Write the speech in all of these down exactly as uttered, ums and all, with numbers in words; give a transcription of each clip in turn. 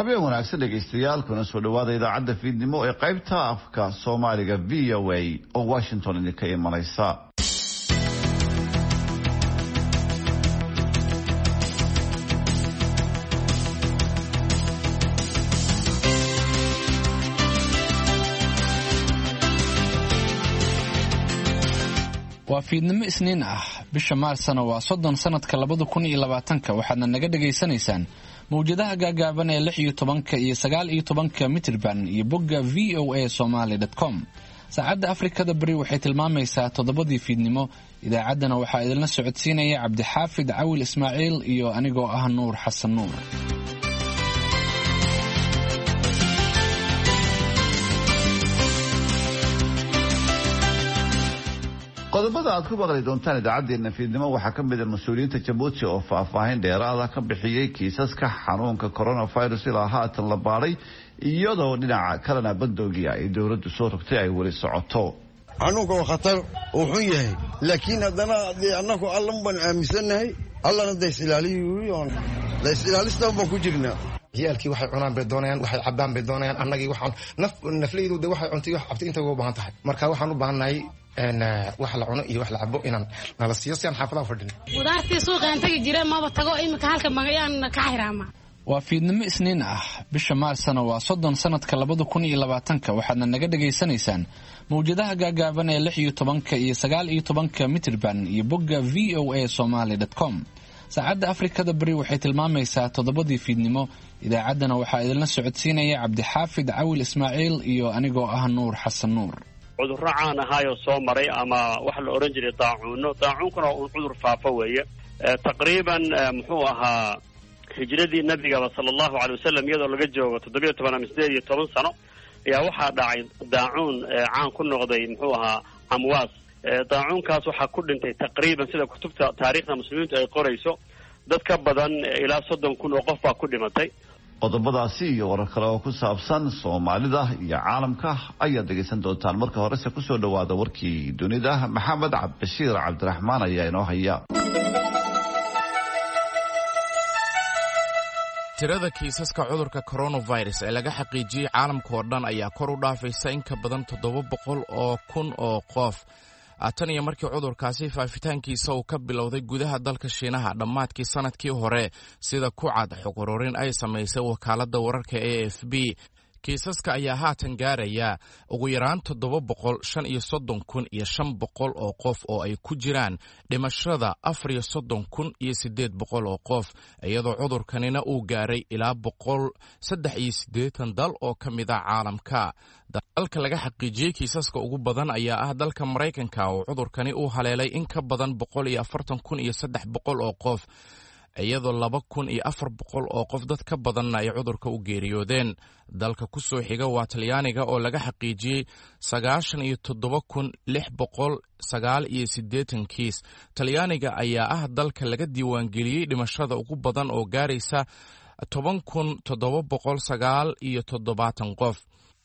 habeen wanaagsan dhegeystayaal kuna soo dhawaada idaacadda fiidnimo ee qaybta afka Soomaaliga V O A oo Washington idinka imanaysa. waa fiidnimo isniin ah bisha maarsana waa soddon sanadka labada kun iyo labaatanka waxaadna naga dhageysanaysaan mawjadaha gaagaaban ee lix iyo tobanka iyo sagaal iyo tobanka mitirban iyo bogga v o a somali dot com. saacadda afrikada bari waxay tilmaamaysaa toddobadii fiidnimo. idaacaddana waxaa idinla socodsiinaya cabdixaafid cawil ismaaciil iyo anigoo ah nuur xasan nuur. qodobada aad ku maqli doontaan idaacadeena fiidnimo waxaa ka mid ah mas'uuliyiinta Djibouti oo faahfaahin dheeraad ah ka bixiyay kiisaska xanuunka coronavirus ilaa haatan la baaray iyadoo dhinaca kalena bandoogiya ay dawladdu soo rogtay ay weli socoto. xanuunka waa khatar oo xun yahay laakiin haddana annagu allan baan aaminsanahay allana days ilaaliyo days ilaalista baan ku jirnaa. ciyaalkii waxay cunaan bay doonayaan waxay cabaan bay doonayaan annagii waxaan naf nafleydu de waxay cuntay wax cabtay inta uga baahan tahay marka waxaan u baahanahay een wax la cuno iyo wax la cabo inaan nala siiyo si aan xaafadaha fadhino. qudaartii suuqa inta jira ma tago imika halka magayaan ka xiraama. waa fiidnimo isniin ah bisha maarsana waa soddon sanadka labada kun iyo labaatanka waxaadna naga dhageysanaysaan mawjadaha gaagaaban ee lix iyo tobanka iyo sagaal iyo tobanka mitirban iyo bogga v o a somali dot com. saacadda afrikada bari waxay tilmaamaysaa toddobadii fiidnimo. idaacaddana waxaa idinla socodsiinaya cabdixaafid cawil ismaaciil iyo anigoo ah nuur xasan nuur. cudurro caan ahaayoo soo maray ama waxa la oran jiray daacuuno daacuunkuna uu cudur faafo weeye. taqriiban muxuu ahaa hijradii nabigaba sala allahu calay wasalam iyadoo laga joogo toddobiyo toban ama sideed iyo toban sano ayaa waxaa dhacay daacuun caan ku noqday muxuu ahaa amwaas. daacuunkaas waxaa ku dhintay taqriiban sida kutubta taariikhda muslimiintu ay qorayso dad ka badan ilaa soddon kun oo qof baa ku dhimatay. qodobadaasi iyo warar kale oo ku saabsan Soomaalida iyo caalamka ayaad dhegeysan doontaan. marka horese ku soo dhawaada warkii dunida. maxamed cabdishiir cabdiraxmaan ayaa inoo haya. tirada kiisaska cudurka coronavirus ee laga xaqiijiyay caalamka oo dhan ayaa kor u dhaafaysa in ka badan toddoba boqol oo kun oo qof. tan iyo markii cudurkaasi faafitaankiisa uu ka bilowday gudaha dalka Shiinaha dhammaadkii sanadkii hore sida ku cad xog ururin ay samaysay wakaaladda wararka A F B. kiisaska ayaa haatan gaaraya ugu yaraan toddoba boqol shan iyo soddon kun iyo shan boqol oo qof oo ay ku jiraan dhimashada afar iyo soddon kun iyo siddeed boqol oo qof iyadoo cudurkanina uu gaaray ilaa boqol saddex iyo siddeetan dal oo ka mid ah caalamka. dalka laga xaqiijiyey kiisaska ugu badan ayaa ah dalka Mareykanka oo cudurkani uu haleelay in ka badan boqol iyo afartan kun iyo saddex boqol oo qof iyadoo laba kun iyo afar boqol oo qof dad ka badanna ay cudurka u geeriyoodeen. dalka ku soo xiga waa Talyaaniga oo laga xaqiijiyey sagaashan iyo toddoba kun lix boqol sagaal iyo siddeetan kiis. Talyaaniga ayaa ah dalka laga diiwaangeliyey dhimashada ugu badan oo gaaraysa toban kun toddoba boqol sagaal iyo toddobaatan qof.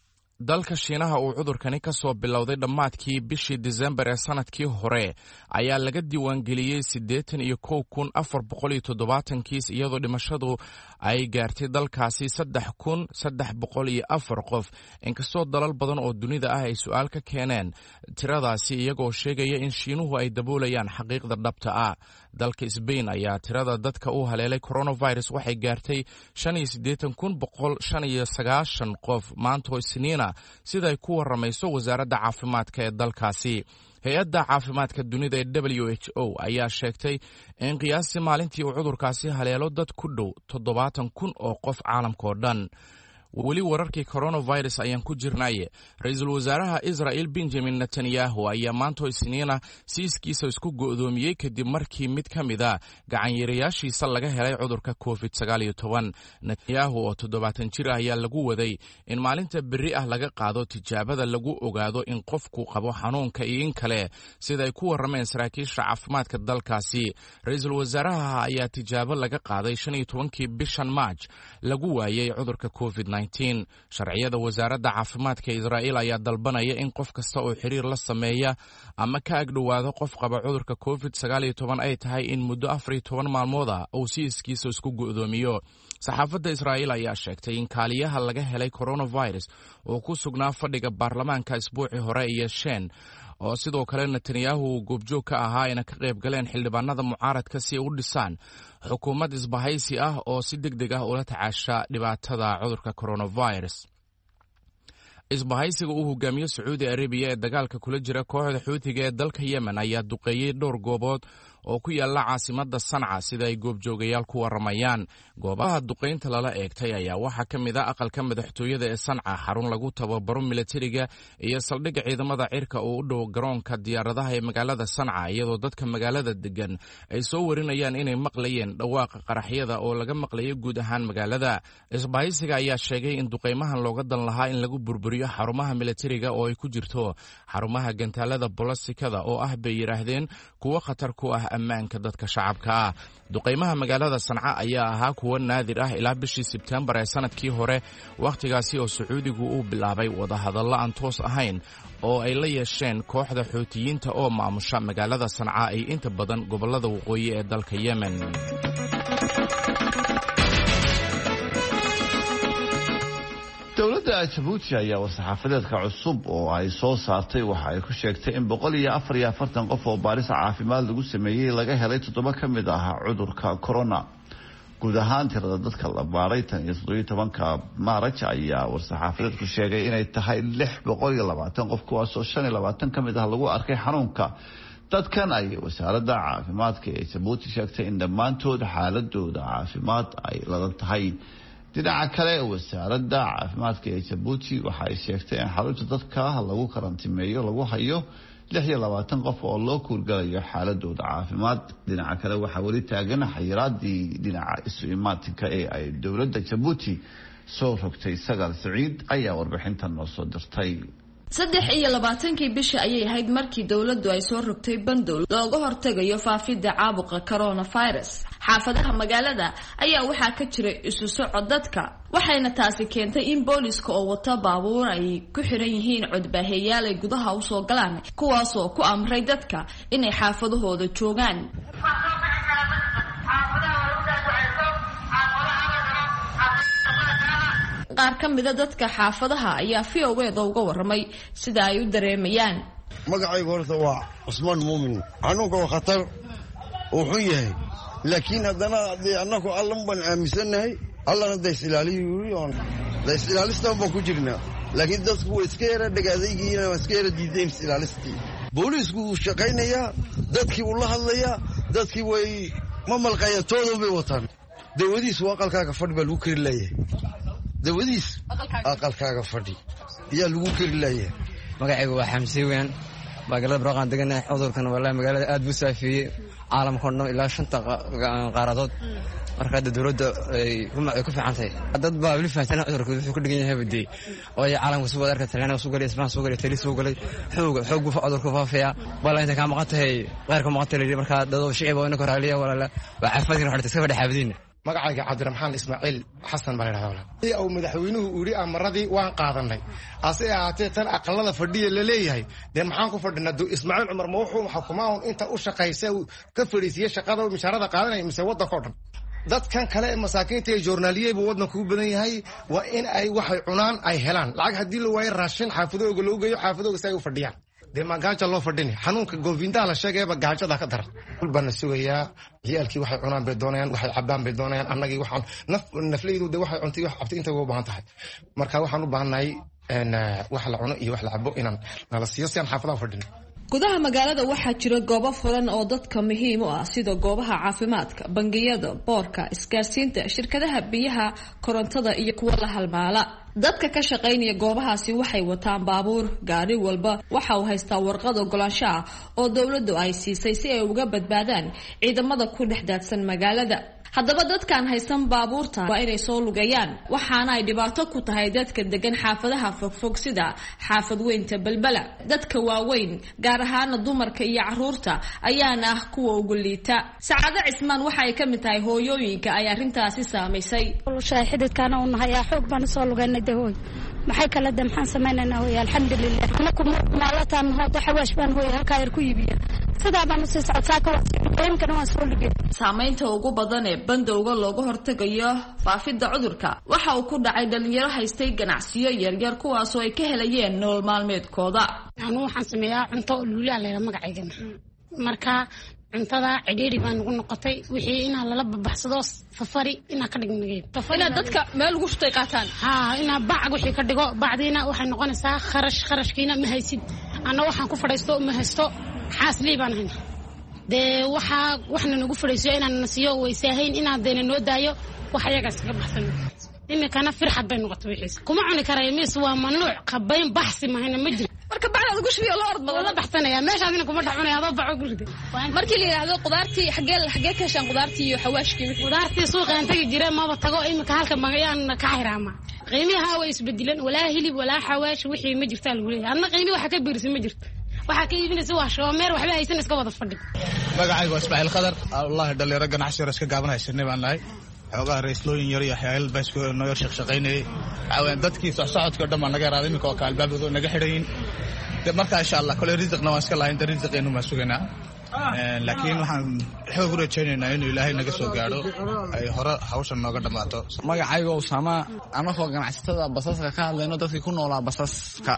dalka Shiinaha uu cudurkani ka soo bilowday dhammaadkii bishii December ee sanadkii hore ayaa laga diiwaangeliyey siddeetan iyo kow kun afar boqol iyo toddobaatan kiis iyadoo dhimashadu ay gaartay dalkaasi saddex kun saddex boqol iyo afar qof. inkastoo dalal badan oo dunida ah ay su'aal ka keeneen tiradaasi iyagoo sheegaya in Shiinuhu ay daboolayaan xaqiiqda dhabta ah. dalka Spain ayaa tirada dadka uu haleelay coronavirus waxay gaartay shan iyo siddeetan kun boqol shan iyo sagaashan qof maanta oo Isniina sida ay ku waramayso wasaaradda caafimaadka ee dalkaasi. hay-adda caafimaadka dunida ee W H O ayaa sheegtay in qiyaastii maalintii uu cudurkaasi haleelo dad ku dhow toddobaatan kun oo qof caalamka oo dhan. weli wararkii coronavirus ayaan ku jirnaaye ra-iisul wasaaraha Israel Benjamin Netanyahu ayaa maanta Isniina siiskiisa isku go'doomiyey kadib markii mid ka mid ah gacanyareyaashiisa laga helay cudurka covid sagaal iyo toban. Netanyahu oo toddobaatan jir ah ayaa lagu waday in maalinta berri ah laga qaado tijaabada lagu ogaado in qofku qabo xanuunka iyo in kale sida ay ku warameen saraakiisha caafimaadka dalkaasi. ra-iisul wasaaraha ayaa tijaabo laga qaaday shan iyo tobankii bishan March lagu waayay cudurka covid nneteen sharciyada wasaaradda caafimaadka Israa'iil ayaa dalbanaya in qof kasta oo xiriir la sameeya ama ka agdhowaado qof qaba cudurka covid sagaal iyo toban ay tahay in muddo afar iyo toban maalmood ah uu si iskiisa isku go'doomiyo. saxaafadda Israa'iil ayaa sheegtay in kaaliyaha laga helay coronavirus oo ku sugnaa fadhiga baarlamaanka isbuucii hore iyo shan oo sidoo kale Netanyahu uu goobjoog ka ahaa inay ka qayb galeen xildhibaanada mucaaradka si ay u dhisaan xukuumad isbahaysi ah oo si degdeg ah ula tacaasha dhibaatada cudurka coronavirus. isbahaysiga uu hogaamiyo Sacuudi Arabiya ee dagaalka kula jira kooxda Xuutiga ee dalka Yemen ayaa duqeeyay dhowr goobood oo ku yaala caasimadda Sanca sida ay goobjoogayaal ku waramayaan. goobaha duqeynta lala eegtay ayaa waxaa ka mid ah aqalka madaxtooyada ee Sanca, xarun lagu tababaro militariga iyo saldhigga ciidamada cirka oo u dhow garoonka diyaaradaha ee magaalada Sanca, iyadoo dadka magaalada degan ay soo warinayaan inay maqlayeen dhawaaqa qaraxyada oo laga maqlayo guud ahaan magaalada. isbahaysiga ayaa sheegay in duqeymahan looga dan lahaa in lagu burburiyo xarumaha militariga oo ay ku jirto xarumaha gantaalada bolastikada oo ah bay yiraahdeen kuwa khatar ku ah ammaanka dadka shacabka ah. duqeymaha magaalada Sanca ayaa ahaa kuwa naadir ah ilaa bishii Sebtembar ee sanadkii hore, wakhtigaasi oo Sacuudigu uu bilaabay wadahadallo aan toos ahayn oo ay la yeesheen kooxda Xuutiyiinta oo maamusha magaalada Sanca ay inta badan gobolada waqooyi ee dalka Yemen. dowladda Jabuuti ayaa war-saxaafadeedka cusub oo ay soo saartay waxa ay ku sheegtay in boqol iyo afar iyo afartan qof oo baaris caafimaad lagu sameeyey laga helay toddoba ka mid ah cudurka corona. guud ahaan tirada dadka la baaray tan iyo toddoba iyo tobanka Maarch ayaa war-saxaafadeedku sheegay inay tahay lix boqol iyo labaatan qof, kuwaas oo shan iyo labaatan ka mid ah lagu arkay xanuunka. dadkan ay wasaaradda caafimaadka ee Jabuuti sheegtay in dhammaantood xaaladooda caafimaad ay ladan tahay. dhinaca kale wasaaradda caafimaadka ee Jabuuti waxa ay sheegtay in xarunta dadka lagu karantimeeyo lagu hayo lix iyo labaatan qof oo loo kuurgalayo xaaladooda caafimaad. dhinaca kale waxaa weli taagan xayiraadii dhinaca isu imaatinka ee ay dowladda Jabuuti soo rogtay. Sagaal Saciid ayaa warbixintan noo soo dirtay. saddex iyo labaatankii bisha ayay ahayd markii dowladdu ay soo rogtay bandow looga hortagayo faafidda caabuqa coronavirus. xaafadaha magaalada ayaa waxaa ka jiray isu socod dadka, waxayna taasi keentay in booliska oo wata baabuur ay ku xiran yihiin codbaaheyaal ay gudaha usoo galaan, kuwaasoo ku amray dadka inay xaafadahooda joogaan. qaar ka mida dadka xaafadaha ayaa v o a da uga waramay sida ay u dareemayaan. magacaygu horta waa Cusmaan Muumin. xanuunka waa khatar oo xun yahay, laakiin haddana dee annagu allan baan aaminsanahay, allana da isilaaliyo oon da isilaalista baan ku jirnaa. laakiin dadku way iska yara dhagaadaygiina waa iska yara diideen isilaalistii. booliisku wuu shaqaynayaa, dadkii wuu la hadlayaa, dadkii way ma malqayaan, toodan bay wataan. dawadiisu aqalkaaga fadhi baa lagu kari leeyahay. dawadiis aqalkaaga fadhi ayaa lagu kari leeyahay. magacaygu waa Xamsi weyn, magaalada Barqaan deganahay. cudurkan wallahi magaalada aad buu saafiyey caalamka oo dhan ilaa shanta qaaradood. marka dawladda ay ku fiicantahay, dad baa wali fahansan cudurka wuxuu ku dhigan yahay badii oo ay caalamka soo wada arkay, Talyaaniga soo galay, Isbaan soo galay, Tali soo galay, xoog xoog buu cudurka faafaya. wallahi inta ka maqantay qeyrka maqantay marka dad shicib oo inka raaliya walaala waa caafimaadka waxa iska fadhaxaabadiina. magacayga Cabdiraxmaan Ismaaciil Xasan baa la yiraahdaa. oo madaxweynuhu uu yiri amaradii waan qaadanay, ase ahaatee tan aqalada fadhiya la leeyahay, dee maxaan ku fadhinaa? Ismaaciil Cumar ma wuxuu xukumaan inta u shaqaysay ka fariisiyay shaqada mishaarada qaadanay mise waddanka oo dhan? dadkan kale ee masaakiinta ee joornaaliyay buu waddanku u badan yahay, waa in ay waxay cunaan ay helaan. lacag haddii la waayo raashin xaafadooga loo geeyo, xaafadooga si ay u fadhiyaan. dee ma gaajo loo fadhini? xanuunka goofindaha la sheegayba gaajada ka daran. baana sugayaa ciyaalkii waxay cunaan bay doonayaan, waxay cabaan bay doonayaan. annagii waxaan naf nafleydu de waxay cuntay wax cabtay inta uga baahan tahay. marka waxaan u baahannahay wax la cuno iyo wax la cabo inaan nala siiyo si aan xaafadaha u fadhino. gudaha magaalada waxaa jira goobo furan oo dadka muhiim u ah, sida goobaha caafimaadka, bangiyada, boorka, isgaarsiinta, shirkadaha biyaha, korontada iyo kuwa la halmaala. dadka ka shaqaynaya goobahaasi waxay wataan baabuur. gaari walba waxa uu haystaa warqad ogolaansho ah oo dowladdu ay siisay si ay uga badbaadaan ciidamada ku dhex daadsan magaalada. haddaba dadkaan haysan baabuurta waa inay soo lugayaan waxaana ay dhibaato ku tahay dadka degan xaafadaha fogfog sida xaafad weynta Balbala. dadka waaweyn gaar ahaan dumarka iyo caruurta ayaana ah kuwa ugu liita. Sacaado Cismaan waxa ay ka mid tahay hooyooyinka ay arrintaasi saameysay. xididkaana u nahay xoog baan soo lugaynay dawooy maxay kala damxan sameynayna way alxamdulillah anaku maalatan hada xawaash baan hooy halka yar ku iibiya sida baan si socodka waasiimkan waan soo lugay. Saameynta ugu badan ee bandowga looga hortagayo faafidda cudurka waxa uu ku dhacay dhalinyaro haystay ganacsiyo yaryar kuwaas oo ay ka helayeen nolol maalmeedkooda. anu waxaan sameeyaa cunto luula la magacayga marka cuntada cidhiidhi baan ugu noqotay wixii inaan lala babaxsado safari inaan ka dhignay ina dadka meel ugu shutay qaataan ha ina baac wixii ka dhigo bacdiina waxay noqonaysaa kharash kharashkiina ma haysid ana waxaan ku fadhiisto ma haysto xaasli baan hayna de waxa waxna nagu fadhiiso inaan nasiyo weysaahayn inaan deena noo daayo wax ayaga iska baxsan imikana firxad bay noqotay wixii kuma cuni karay miis waa mamnuuc qabayn baxsi ma hayna ma jiro marka bacda ugu shbiyo loo ordo wala baxsanaya meeshaadina kuma dhaxunaya hada baco guride markii la yiraahdo qudaartii xagee xagee ka shan qudaartii iyo xawaashkii qudaartii suuqa inta jireen ma tago imika halka magayaan ka xiraama qiimaha way isbedilan walaa hilib walaa xawaash wixii ma jirtaa lagu leeyahay anna qiimi waxa ka biirsan ma jirto waxa ka iibinaysa waa shoomeer waxba haysan iska wada fadhi magacaygu Ismaaciil Khadar Allah dhalinyaro ganacsi iska gaabanaysanay baan lahay xogaa raislooyin yar iyo xayal baasko noo yar shaqeynay awaan dadkii socodka dhamaan naga raadin ko ka albaabadu naga xidhayn marka insha Allah kale rizqna waan iska lahayn rizqeenu ma suganaa laakiin waxaan xoog u rajaynaynaa inuu Ilaahay naga soo gaaro ay hore hawshan nooga dhamaato. Magacaygu Usama anagoo ganacsatada basaska ka hadlayno dadkii ku noolaa basaska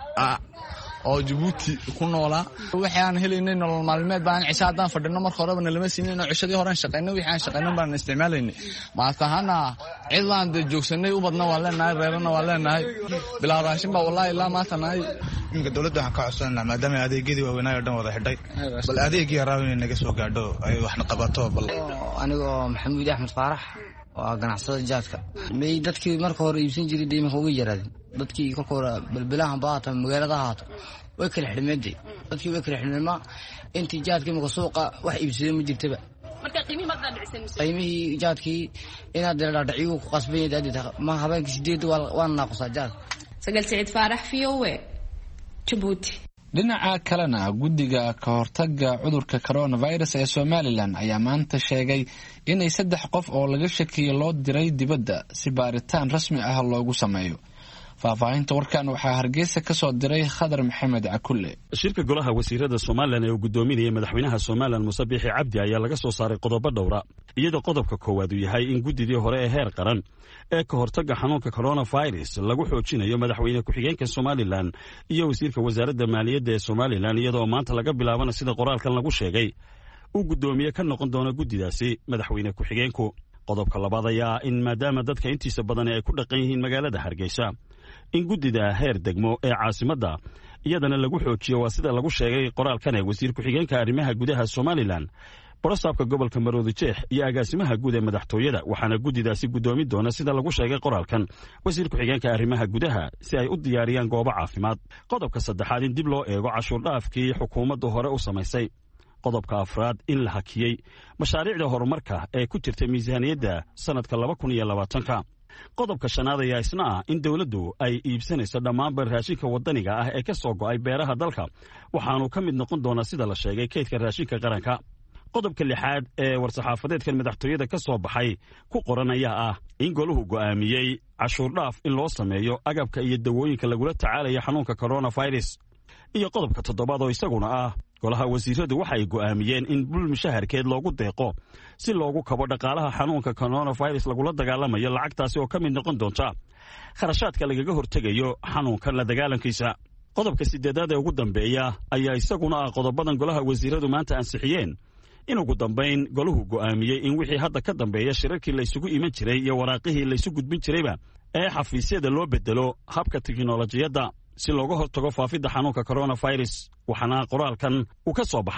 oo Djibouti ku noolaa waxaan helaynay nolol maalmeed baan cisaadan fadhino marka horeba nalama siinay cishadii hore shaqeynay wixii aan shaqeynay baan isticmaalaynay maantahana ciidan de joogsanay u badna waa leenahay reerana waa leenahay bilaa raashin ba wallahi ilaa maantanaay inka dawladda waxaan ka codsanaa maadaama adeegyadii waaweynaa oo dhan wada xidhay bal adeegyii raawin naga soo gaadho ay waxna qabato bal anigoo Maxamuud Axmed Faarax waa ganacsada jaadka may dadkii marka hore iibsan jiray deemanka uga yaraadeen dadkii ka hore balbilahan baata magaalada haato way kala xidhmeeday dadkii way kala xidhmeema intii jaadkii ma suuqa wax iibsaday ma jirtaba marka qiimi ma dhacaysan qiimihii jaadkii inaad dheer dhaciyo ku qasbay daadida ma habeenkii sideed waan naaqsa jaad Sagal Saciid Faarax V O A Djibouti. dhinaca kalena guddiga ka hortagga cudurka coronavirus ee Somaliland ayaa maanta sheegay inay saddex qof oo laga shakiyo loo diray dibadda si baaritaan rasmi ah loogu sameeyo. Faahfaahinta warkan waxaa Hargeysa ka soo diray Khadar Maxamed Cakulle. Shirka golaha wasiirada Somaliland ee uu gudoominayay madaxweynaha Somaliland Muuse Biixi Cabdi ayaa laga soo saaray qodobo dhowr ah iyadoo qodobka koowaad uu yahay in guddidii hore ee heer qaran ee ka hortagga xanuunka coronavirus lagu xoojinayo madaxweyne ku-xigeenka Somaliland iyo wasiirka wasaaradda maaliyadda ee Somaliland iyadoo maanta laga bilaabana sida qoraalkan lagu sheegay uu gudoomiye ka noqon doono guddidaasi madaxweyne ku-xigeenku. qodobka labaad ayaa in maadaama dadka intiisa badan ay ku dhaqan yihiin magaalada Hargeysa in guddida heer degmo ee caasimadda iyadana lagu xoojiyo waa sida lagu sheegay qoraalkan ee wasiir ku-xigeenka arrimaha gudaha Somaliland borosaabka gobolka Maroodijeex iyo agaasimaha guud ee madaxtooyada waxaana guddidaasi gudoomi doona sida lagu sheegay qoraalkan wasiir ku-xigeenka arrimaha gudaha si ay u diyaariyaan goobo caafimaad. qodobka saddexaad in dib loo eego cashuur dhaafkii xukuumaddu hore u samaysay. qodobka afraad in la hakiyey mashaariicda horumarka ee ku jirta miisaaniyadda sanadka laba kun iyo labaatanka. qodobka shanaad ayaa isna ah in dawladdu ay iibsanayso dhammaanba raashinka waddaniga ah ee ka soo go'ay beeraha dalka waxaanu ka mid noqon doonaa sida la sheegay kaydka raashinka qaranka. qodobka lixaad ee war-saxaafadeedkan madaxtooyada ka soo baxay ku qoran ayaa ah in goluhu go'aamiyey cashuur dhaaf in loo sameeyo agabka iyo dawooyinka lagula tacaalaya xanuunka coronavirus. iyo qodobka toddobaad oo isaguna ah golaha wasiiradu waxay go'aamiyeen in bul mushaharkeed loogu deeqo si loogu kabo dhaqaalaha xanuunka coronavirus lagula dagaalamayo lacagtaasi oo ka mid noqon doonta kharashaadka lagaga hortegayo xanuunkan la dagaalankiisa. qodobka sideedaad ee ugu dambeeya ayaa isaguna ah qodobadan golaha wasiiradu maanta ansixiyeen in ugu dambayn goluhu go'aamiyey in wixii hadda ka dambeeya shirarkii laysugu iman jiray iyo waraaqihii laysu gudbin jirayba ee xafiisyada loo bedelo habka tiknolojiyadda si looga hortago faafidda xanuunka coronavirus. waxaana qoraalkan uu ka soo baxay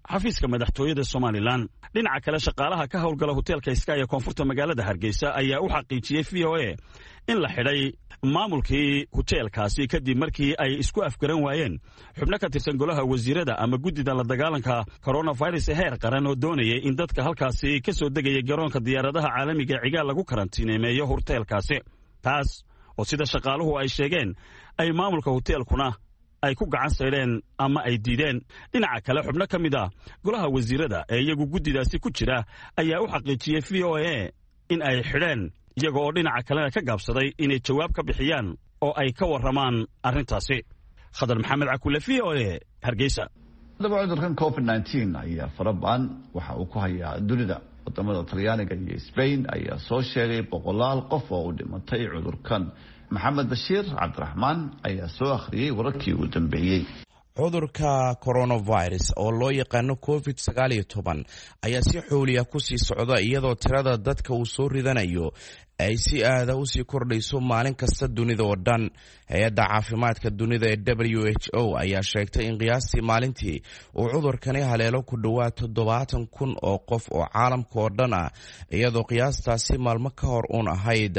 xafiiska madaxtooyada somalilan. dhinaca kale shaqaalaha ka howlgala hoteelka sky ee koonfurta magaalada hargeysa ayaa u xaqiijiyey v o a in la xidhay maamulkii hoteelkaasi kadib markii ay isku afgaran waayeen xubno ka tirsan golaha wasiirada ama guddida la dagaalanka coronavirus ee heer qaran oo doonayay in dadka halkaasi ka soo degaya garoonka diyaaradaha caalamiga ee cigaal lagu karantiineemeeyo hoteelkaasi, taas oo sida shaqaaluhu ay sheegeen ay maamulka hoteelkuna ay ku gacan saydheen ama ay diideen. dhinaca kale xubno ka mid ah golaha wasiirada ee iyagu guddidaasi ku jira ayaa u xaqiijiyey v o a in ay xidheen, iyaga oo dhinaca kalena ka gaabsaday inay jawaab ka bixiyaan oo ay ka warramaan arrintaasi. khadar maxamed cakule, v o a, hargeysa. haddaba cudurkan covid nineteen ayaa farabaan waxa uu ku hayaa dunida. wadamada talyaaniga iyo Spain ayaa soo sheegay boqolaal qof oo u dhimatay cudurkan. maxamed bashiir cabdiraxmaan ayaa soo akhriyey wararkii ugu dambeeyey. cudurka coronavirus oo loo yaqaano covid sagaal iyo toban ayaa si xooliya kusii socda iyadoo tirada dadka uu soo ridanayo ay si aada usii kordhayso maalin kasta dunida oo dhan. hay-adda caafimaadka dunida ee w h o ayaa sheegtay in qiyaastii maalintii uu cudurkani haleelo ku dhowaad toddobaatan kun oo qof oo caalamka oo dhan ah, iyadoo qiyaastaasi maalmo ka hor uun ahayd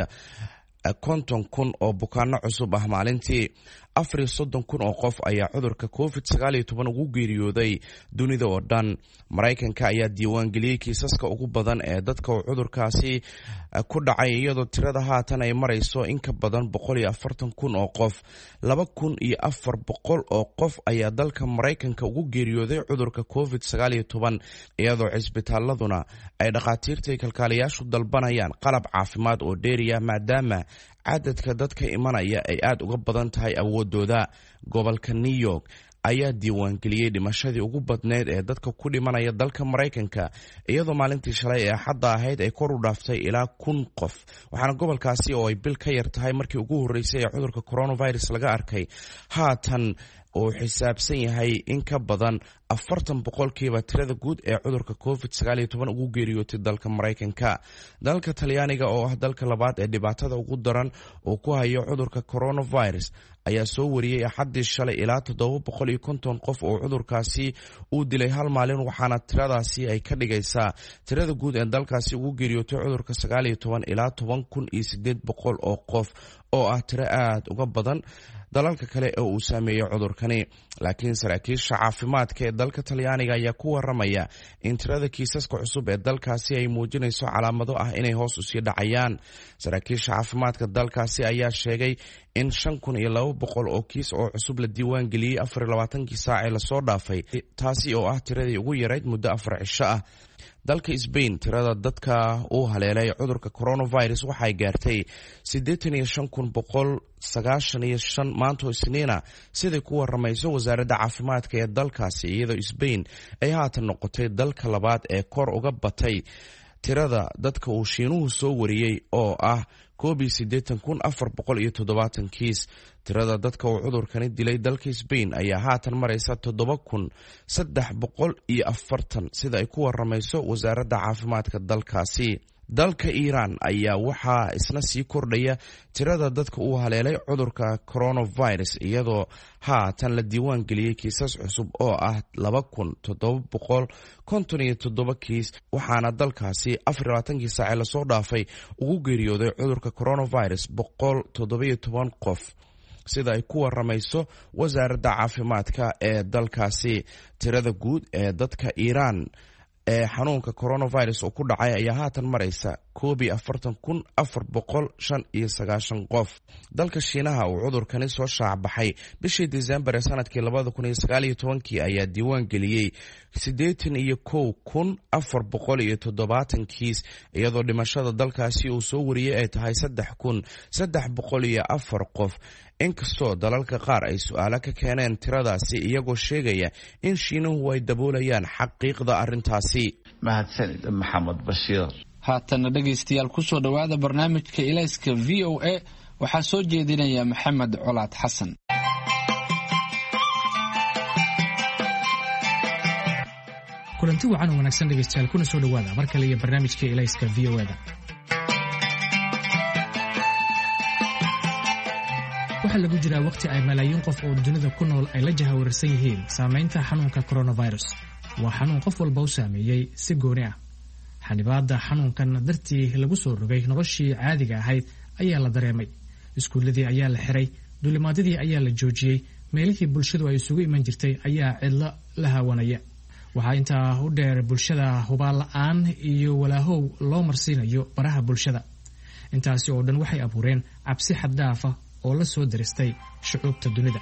konton kun oo bukaano cusub ah maalintii. afar iyo soddon kun oo qof ayaa cudurka covid sagaal iyo toban ugu geeriyooday dunida oo dhan. maraykanka ayaa diiwaangeliyey kiisaska ugu badan ee dadka uu cudurkaasi ku dhacay, iyadoo tirada haatan ay marayso in ka badan boqol iyo afartan kun oo qof. laba kun iyo afar boqol oo qof ayaa dalka maraykanka ugu geeriyooday cudurka covid sagaal iyo toban, iyadoo cisbitaaladuna ay dhakhaatiirtai kalkaaliyaashu dalbanayaan qalab caafimaad oo dheeriya maadaama cadadka dadka imanaya ay aada uga badan tahay awoodooda. gobolka new york ayaa diiwaangeliyey dhimashadii ugu badneyd ee dadka ku dhimanaya dalka maraykanka, iyadoo maalintii shalay ee axadda ahayd ay kor u dhaaftay ilaa kun qof. waxaana gobolkaasi oo ay bil ka yar tahay markii ugu horreysay ee cudurka coronavirus laga arkay haatan uu xisaabsan yahay in ka badan afartan boqolkiiba tirada guud ee cudurka covid sagaal iyo toban ugu geeriyootay dalka maraykanka. dalka talyaaniga oo ah dalka labaad ee dhibaatada ugu daran uu ku hayo cudurka coronavirus ayaa soo wariyey axaddii shalay ilaa toddoba boqol iyo konton qof oo cudurkaasi uu dilay hal maalin, waxaana tiradaasi ay ka dhigaysaa tirada guud ee dalkaasi ugu geeriyootay cudurka sagaal iyo toban ilaa toban kun iyo sideed boqol oo qof, oo ah tiro aada uga badan dalalka kale ee uu saameeyey cudurkani. laakiin saraakiisha caafimaadka ee dalka talyaaniga ayaa ku waramaya in tirada kiisaska cusub ee dalkaasi ay muujinayso calaamado ah inay hoos usii dhacayaan. saraakiisha caafimaadka dalkaasi ayaa sheegay in shan kun iyo laba boqol oo kiis oo cusub la diiwaan geliyey afar iyo labaatankii saac ee lasoo dhaafay, taasi oo ah tiradii ugu yarayd muddo afar cisho ah. dalka Spain tirada dadka uu haleelay cudurka coronavirus waxay gaartay siddeetan iyo shan kun boqol sagaashan iyo shan maanta Isniina, sida ku waramayso wasaaradda caafimaadka ee dalkaasi, iyadoo Spain ay haatan noqotay dalka labaad ee kor uga batay tirada dadka uu Shiinuhu soo wariyey oo ah koob iyo siddeetan kun afar boqol iyo toddobaatan kiis. tirada dadka uu cudurkani dilay dalka Spain ayaa haatan maraysa toddoba kun saddex boqol iyo afartan, sida ay ku waramayso wasaaradda caafimaadka dalkaasi. dalka Iran ayaa waxaa isna sii kordhaya tirada dadka uu haleelay cudurka coronavirus, iyadoo haatan la diiwaan geliyey kiisas cusub oo ah laba kun toddoba boqol konton iyo toddoba kiis, waxaana dalkaasi afar iyo labaatankii saace lasoo dhaafay ugu geeriyooday cudurka coronavirus boqol toddoba iyo toban qof, sida ay ku waramayso wasaaradda caafimaadka ee dalkaasi. tirada guud ee dadka Iran ee xanuunka coronavirus oo ku dhacay ayaa haatan maraysa koob iyo afartan kun afar boqol shan iyo sagaashan qof. dalka Shiinaha uu cudurkani soo shaacbaxay bishii December ee sanadkii labada kun iyo sagaal iyo tobankii ayaa diiwaan geliyey siddeetan iyo kow kun afar boqol iyo toddobaatan kiis, iyadoo dhimashada dalkaasi uu soo wariyey ay tahay saddex kun saddex boqol iyo afar qof. inkastoo dalalka qaar ay su-aalo ka keeneen tiradaasi, iyagoo sheegaya in Shiinuhu ay daboolayaan xaqiiqda arrintaasi. mahadsanid maxamed bashiir. haatana dhegaystayaal kusoo dhowaada barnaamijka ilayska v o a, waxaa soo jeedinaya maxamed colaad xasan. kulanti wacan oo wanaagsan dhegaystayaal, kuna soo dhowaada mar kale iyo barnaamijka ilayska v o a-da. waxaa lagu jiraa waqti ay malaayiin qof oo dunida ku nool ay la jahawarsan yihiin saamaynta xanuunka coronavirus. waa xanuun qof walba u saameeyey si gooni ah. xanibaadda xanuunkan dartii lagu soo rogay noloshii caadiga ahayd ayaa la dareemay. iskuulladii ayaa la xiray, duulimaadyadii ayaa la joojiyey, meelihii bulshadu ay isugu iman jirtay ayaa cidlo la haawanaya. waxaa intaa u dheer bulshada hubaal la'aan iyo walaahow loo marsiinayo baraha bulshada. intaasi oo dhan waxay abuureen cabsi xad dhaafa oo la soo daristay shucuubta dunida.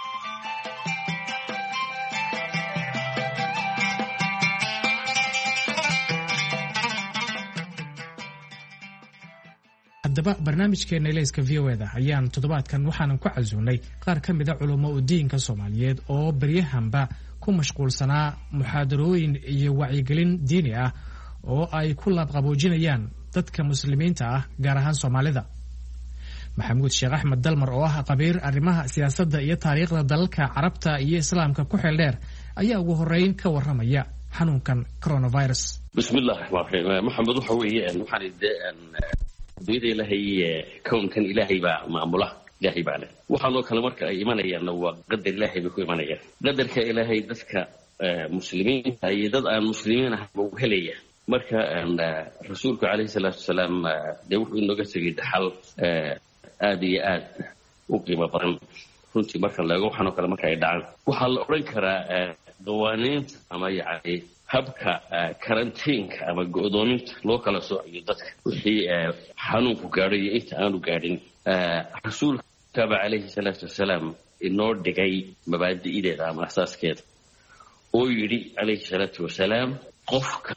haddaba barnaamijkeena ilayska v o eda ayaan toddobaadkan waxaanan ku casuunay qaar ka mida culummo u diinka Soomaaliyeed oo baryahanba ku mashquulsanaa muxaadarooyin iyo wacyigelin diini ah oo ay ku laabqaboojinayaan dadka muslimiinta ah gaar ahaan Soomaalida. maxamuud sheekh axmed dalmar oo ah qabiir arrimaha siyaasadda iyo taariikhda dalalka carabta iyo islaamka ku xeel dheer ayaa ugu horeyn ka waramaya xanuunkan coronavirus. bismillaah rahmaani rahiim. maxamed waxa weeye waxaan ideen dunida ilaahay kownkan ilaahay baa maamula, ilaahay baa leh. waxaanoo kale marka ay imanayaan waa qadar ilaahay bay ku imanayaan. qadarka ilaahay dadka muslimiinta iyo dad aan muslimiin ahayn buu helaya. marka rasuulku calayhi salaatu wasalaam dee wuxuu inooga tegay dhaxal aad iyo aad u qiimo badan runtii marka la eego waxaanoo kale marka ay dhacaan. waxaa la odhan karaa qawaaniinta ama yacni habka karantiinka ama go'doominta loo kala soocayo dadka wixii xanuunku gaadhay iyo inta aanu gaadhin. rasuulkaba calayhi salaatu wasalaam inoo dhigay mabaadi'deeda ama asaaskeeda oo yidhi calayhi salaatu wasalaam qofka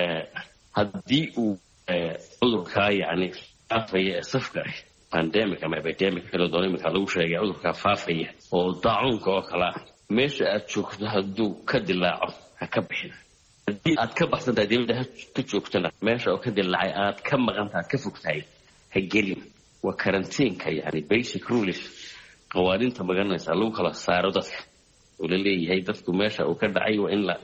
haddii uu cudurkaa yacni faafaya ee safka ah pandemic ama epidemic kala doon iminka lagu sheegay cudurkaa faafaya oo daacuunka oo kale ah meesha aad joogto hadduu ka dilaaco ha ka bixin. haddii aad ka baxsantahay dibadda ha ka joogtana meesha oo ka dilaacay aad ka maqantahay aad ka fogtahay ha gelin. waa karantiinka yani basic rules qawaaniinta magaranaysa lagu kala saaro dadka oo la leeyahay dadku meesha uu ka dhacay waa in la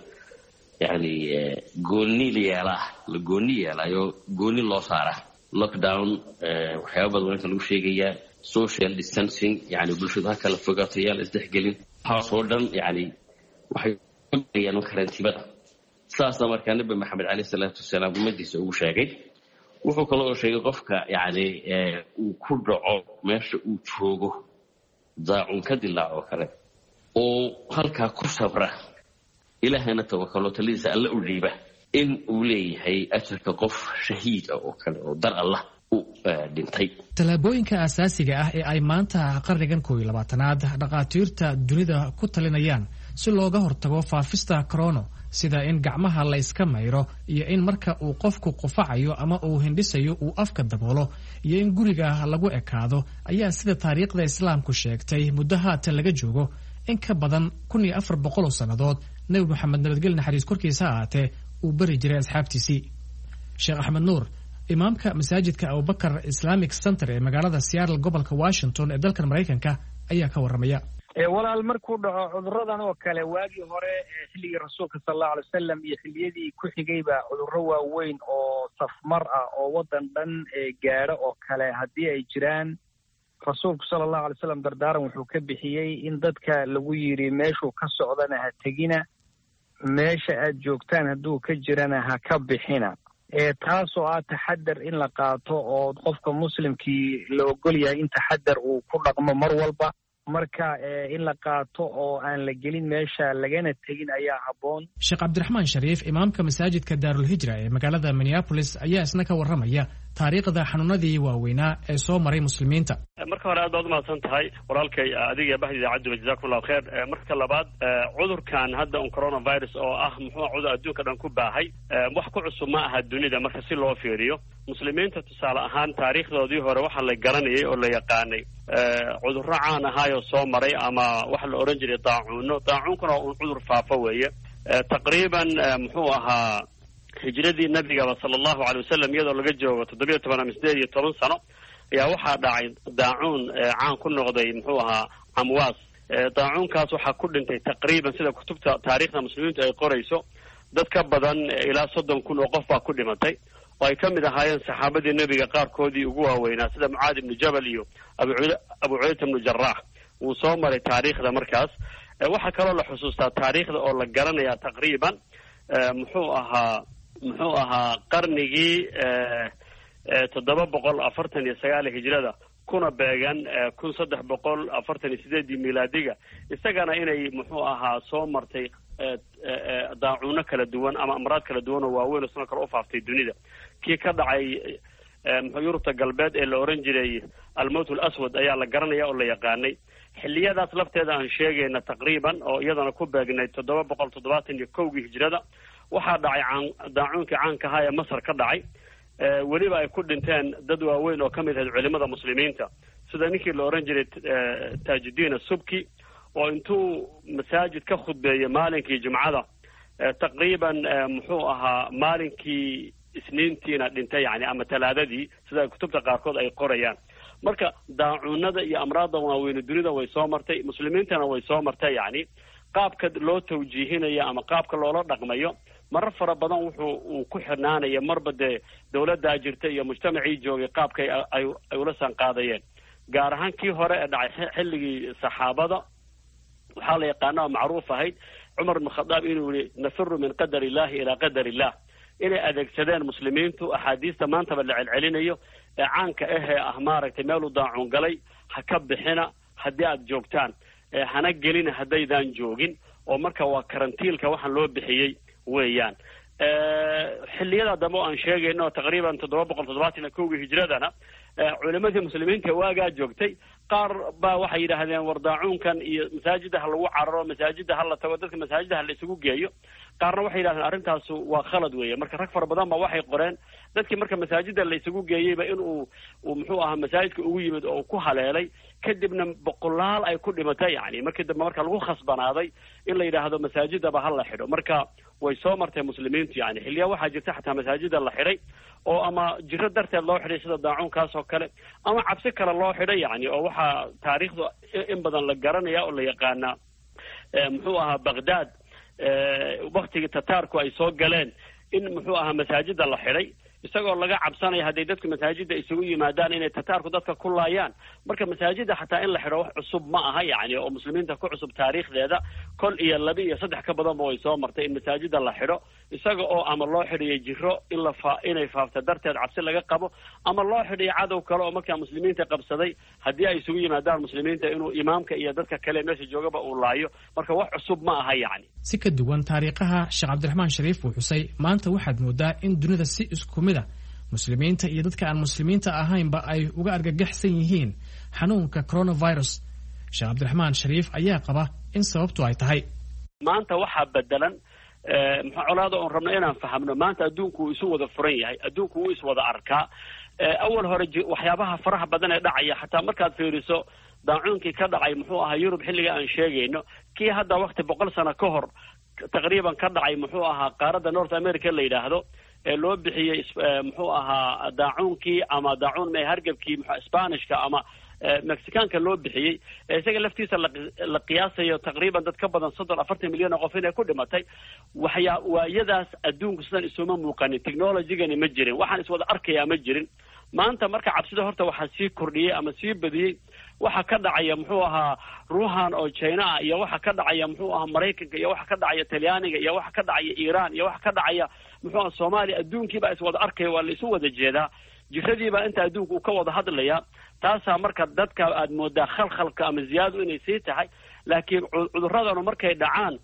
yani gooni yeelaa la gooni yeelaayo gooni loo saaraa. lockdown waxyaaba badan inta lagu sheegayaa social distancing yani bulshada ha kala fogaato yaa la isdhexgelin. waxaasoo dhan yani waxay ayaan karantiibada saasna markaa nabi maxamed calayhi salaatu wasalaam ummadiisa ugu sheegay. wuxuu kaloo sheegay qofka yani uu ku dhaco meesha uu joogo daacun ka dilaac oo kale oo halkaa ku sabra ilaahayna tawakalo taliisa alla u dhiiba in uu leeyahay ajarka qof shahiid ah oo kale oo dar allah u dhintay. tallaabooyinka asaasiga ah ee ay maanta qarnigan koob iyo labaatanaad dhaqaatiirta dunida ku talinayaan si looga hortago faafista corona sida in gacmaha la iska mayro iyo in marka uu qofku qufacayo ama uu hindhisayo uu afka daboolo iyo in guriga lagu ekaado ayaa sida taariikhda islaamku sheegtay muddo haatan laga joogo in ka badan kun iyo afar boqol oo sannadood nebi moxamed nabadgelyo naxariis korkiisa ahaatee uu bari jiray asxaabtiisii. sheekh axmed nuur imaamka masaajidka abubakar islamic center ee magaalada seattle gobolka washington ee dalkan maraykanka ayaa ka waramaya. walaal markuu dhaco cuduradan oo kale waagii hore xilligii rasuulka sal allahu alay wasalam iyo xilliyadii ku xigayba cudurro waaweyn oo safmar ah oo waddan dhan gaadho oo kale haddii ay jiraan rasuulku sala allahu alay wasalam dardaaran wuxuu ka bixiyey in dadka lagu yidhi meeshuu ka socdana ha tegina, meesha aad joogtaan hadduu ka jirana ha ka bixina. taasoo ah taxadar in la qaato oo qofka muslimkii la ogol yahay in taxadar uu ku dhaqmo mar walba. marka in la qaato oo aan la gelin meesha lagana tegin ayaa habboon. sheekh cabdiraxmaan shariif imaamka masaajidka daarulhijra ee magaalada minneapolis ayaa isna ka warramaya taariikhda xanuunadii waaweynaa ee soo maray muslimiinta. marka hore aad baad umahadsan tahay walaalkay adiga bahdi idaacadduba jazakum allahu kheer. marka labaad cudurkan hadda un coronavirus oo ah muxuu cudur adduunka dhan ku baahay wax ku cusub ma aha dunida marka si loo fiiriyo. muslimiinta tusaale ahaan taariikhdoodii hore waxaa la garanayay oo la yaqaanay cudurro caan ahaayoo soo maray ama waxa la odhan jiray daacuuno. daacuunkuna un cudur faafo weeye. taqriiban muxuu ahaa hijradii nabigaba sala allahu alay wasalam iyadoo laga joogo toddobiyo toban ama sideed iyo toban sano ayaa waxaa dhacay daacuun caan ku noqday muxuu ahaa camwaas. daacuunkaas waxaa ku dhintay taqriiban sida kutubta taariikhda muslimiintu ay qorayso dad ka badan ilaa soddon kun oo qof baa ku dhimatay oo ay ka mid ahaayeen saxaabadii nebiga qaarkoodii ugu waaweynaa sida mucaad ibnu jabal iyo abu cubayda ibnu jaraax. wuu soo maray taariikhda markaas waxaa kaloo la xusuustaa taariikhda oo la garanayaa taqriiban muxuu ahaa muxuu ahaa qarnigii toddoba boqol afartan iyo sagaal hijrada kuna beegan kun saddex boqol afartan iyo sideedii milaadiga isagana inay muxuu ahaa soo martay daacuuno kala duwan ama amraad kala duwan oo waaweyn oo sidoo kale u faaftay dunida kii ka dhacay muxuu yurubta galbeed ee la oran jiray almowt alaswad ayaa la garanaya oo la yaqaanay xilliyadaas lafteeda aan sheegayna taqriiban oo iyadana ku beegnay toddoba boqol toddobaatan iyo kowgii hijrada waxaa dhacay caan daacuunkii caanka ahaa ee masar ka dhacay weliba ay ku dhinteen dad waaweyn oo ka mid ahayd culimada muslimiinta sida ninkii la oran jiray taajudiin asubki oo intuu masaajid ka khudbeeyey maalinkii jumcada taqriiban muxuu ahaa maalinkii isniintiina dhintay yani ama talaadadii sida kutubta qaarkood ay qorayaan marka daacuunada iyo amraadda waaweyne dunida way soo martay muslimiintana way soo martay yani qaabka loo tawjiihinayo ama qaabka loola dhaqmayo marar fara badan wuxuu uu ku xirnaanaya marba dee dawladdaa jirta iyo mujtamacii joogay qaabkay ay ay ula sanqaadayeen gaar ahaan kii hore ee dhacay xilligii saxaabada waxaa la yaqaana oo macruuf ahayd cumar ibn khadaab inuu yihi nafiru min qadar illahi ilaa qadar illah inay adeegsadeen muslimiintu axaadiista maantaba la celcelinayo ee caanka ahee ah maaragtay meeluu daacuun galay ha ka bixina haddii aada joogtaan hana gelina haddaydaan joogin oo marka waa karantiilka waxaan loo bixiyey weeyaan xilliyada dambe oo aan sheegayno taqriiban toddoba boqol toddobaatan iyo kowgii hijradana culimadii muslimiinta waagaa joogtay qaar baa waxay yidhaahdeen war daacuunkan iyo masaajida ha lagu cararo masaajida ha la tago dadka masaajida ha la isugu geeyo qaarna waxay yidhahdeen arrintaasu waa khalad weeye marka rag fara badan ba waxay qoreen dadkii marka masaajida la isugu geeyeyba in uu uu muxuu ahaa masaajidka ugu yimid oo ku haleelay kadibna boqolaal ay ku dhimatay yani markii dambe marka lagu khasbanaaday in la yidhaahdo masaajidaba ha la xidho marka way soo martay muslimiintu yani xilliya waxaa jirta xataa masaajida la xidhay oo ama jiro darteed loo xidhay sida daacuunkaas oo kale ama cabsi kale loo xidhay yani oo waxaa taariikhdu in badan la garanaya oo la yaqaanaa muxuu ahaa baghdad waktigii tataarku ay soo galeen in muxuu ahaa masaajida la xidhay isagoo laga cabsanaya hadday dadku masaajida isugu yimaadaan inay tataarku dadka ku laayaan marka masaajida xataa in la xidho wax cusub ma aha yani oo muslimiinta ku cusub taariikhdeeda kol iyo laba iyo saddex ka badanba way soo martay in masaajida la xidho isaga oo ama loo xidhiyo jiro in la fa inay faafta darteed cabsi laga qabo ama loo xidhiyo cadow kale oo markaa muslimiinta qabsaday haddii ay isugu yimaadaan muslimiinta inuu imaamka iyo dadka kale meesha joogaba uu laayo marka wax cusub ma aha yani si ka duwan taariikhaha sheekh cabdiraxmaan shariif uu xusay maanta waxaad moodaa in dunida si isku mid a muslimiinta iyo dadka aan muslimiinta ahaynba ay uga argagaxsan yihiin xanuunka coronavirus sheekh cabdiraxmaan shariif ayaa qaba in sababtu ay tahay maanta waxaa bedelan muxuu colaada oon rabna inaan fahamno maanta adduunku uu isu wada furan yahay adduunku wuu is wada arkaa awal hore waxyaabaha faraha badan ee dhacaya xataa markaad fiiriso daacuunkii ka dhacay muxuu ahaa yurub xilliga aan sheegayno kii hadda wakti boqol sano ka hor taqriiban ka dhacay muxuu ahaa qaaradda north america la yidhaahdo ee loo bixiyey muxuu ahaa daacuunkii ama daacuun me hargebkii spanishka ama mexicaanka loo bixiyey isaga laftiisa la qiyaasayo taqriiban dad ka badan soddon afartan milyan oo qof inay ku dhimatay waxyaa waayadaas adduunku sidan isuma muuqanin technologygani ma jirin waxaan iswada arkayaa ma jirin maanta marka cabsida horta waxaa sii kordhiyey ama sii badiyey waxa ka dhacaya muxuu ahaa ruuhan oo china ah iyo waxa ka dhacaya muxuu ahaa maraykanka iyo waxa ka dhacaya talyaaniga iyo waxa ka dhacaya iran iyo waxa ka dhacaya muxuu ahaa soomaaliya adduunkiibaa iswada arkaya waa la isu wada jeedaa jiradiibaa inta adduunka uu ka wada hadlaya taasaa marka dadka aad moodaa khalkhalka ama ziyaado inay sii tahay laakiin cuduradanu markay dhacaan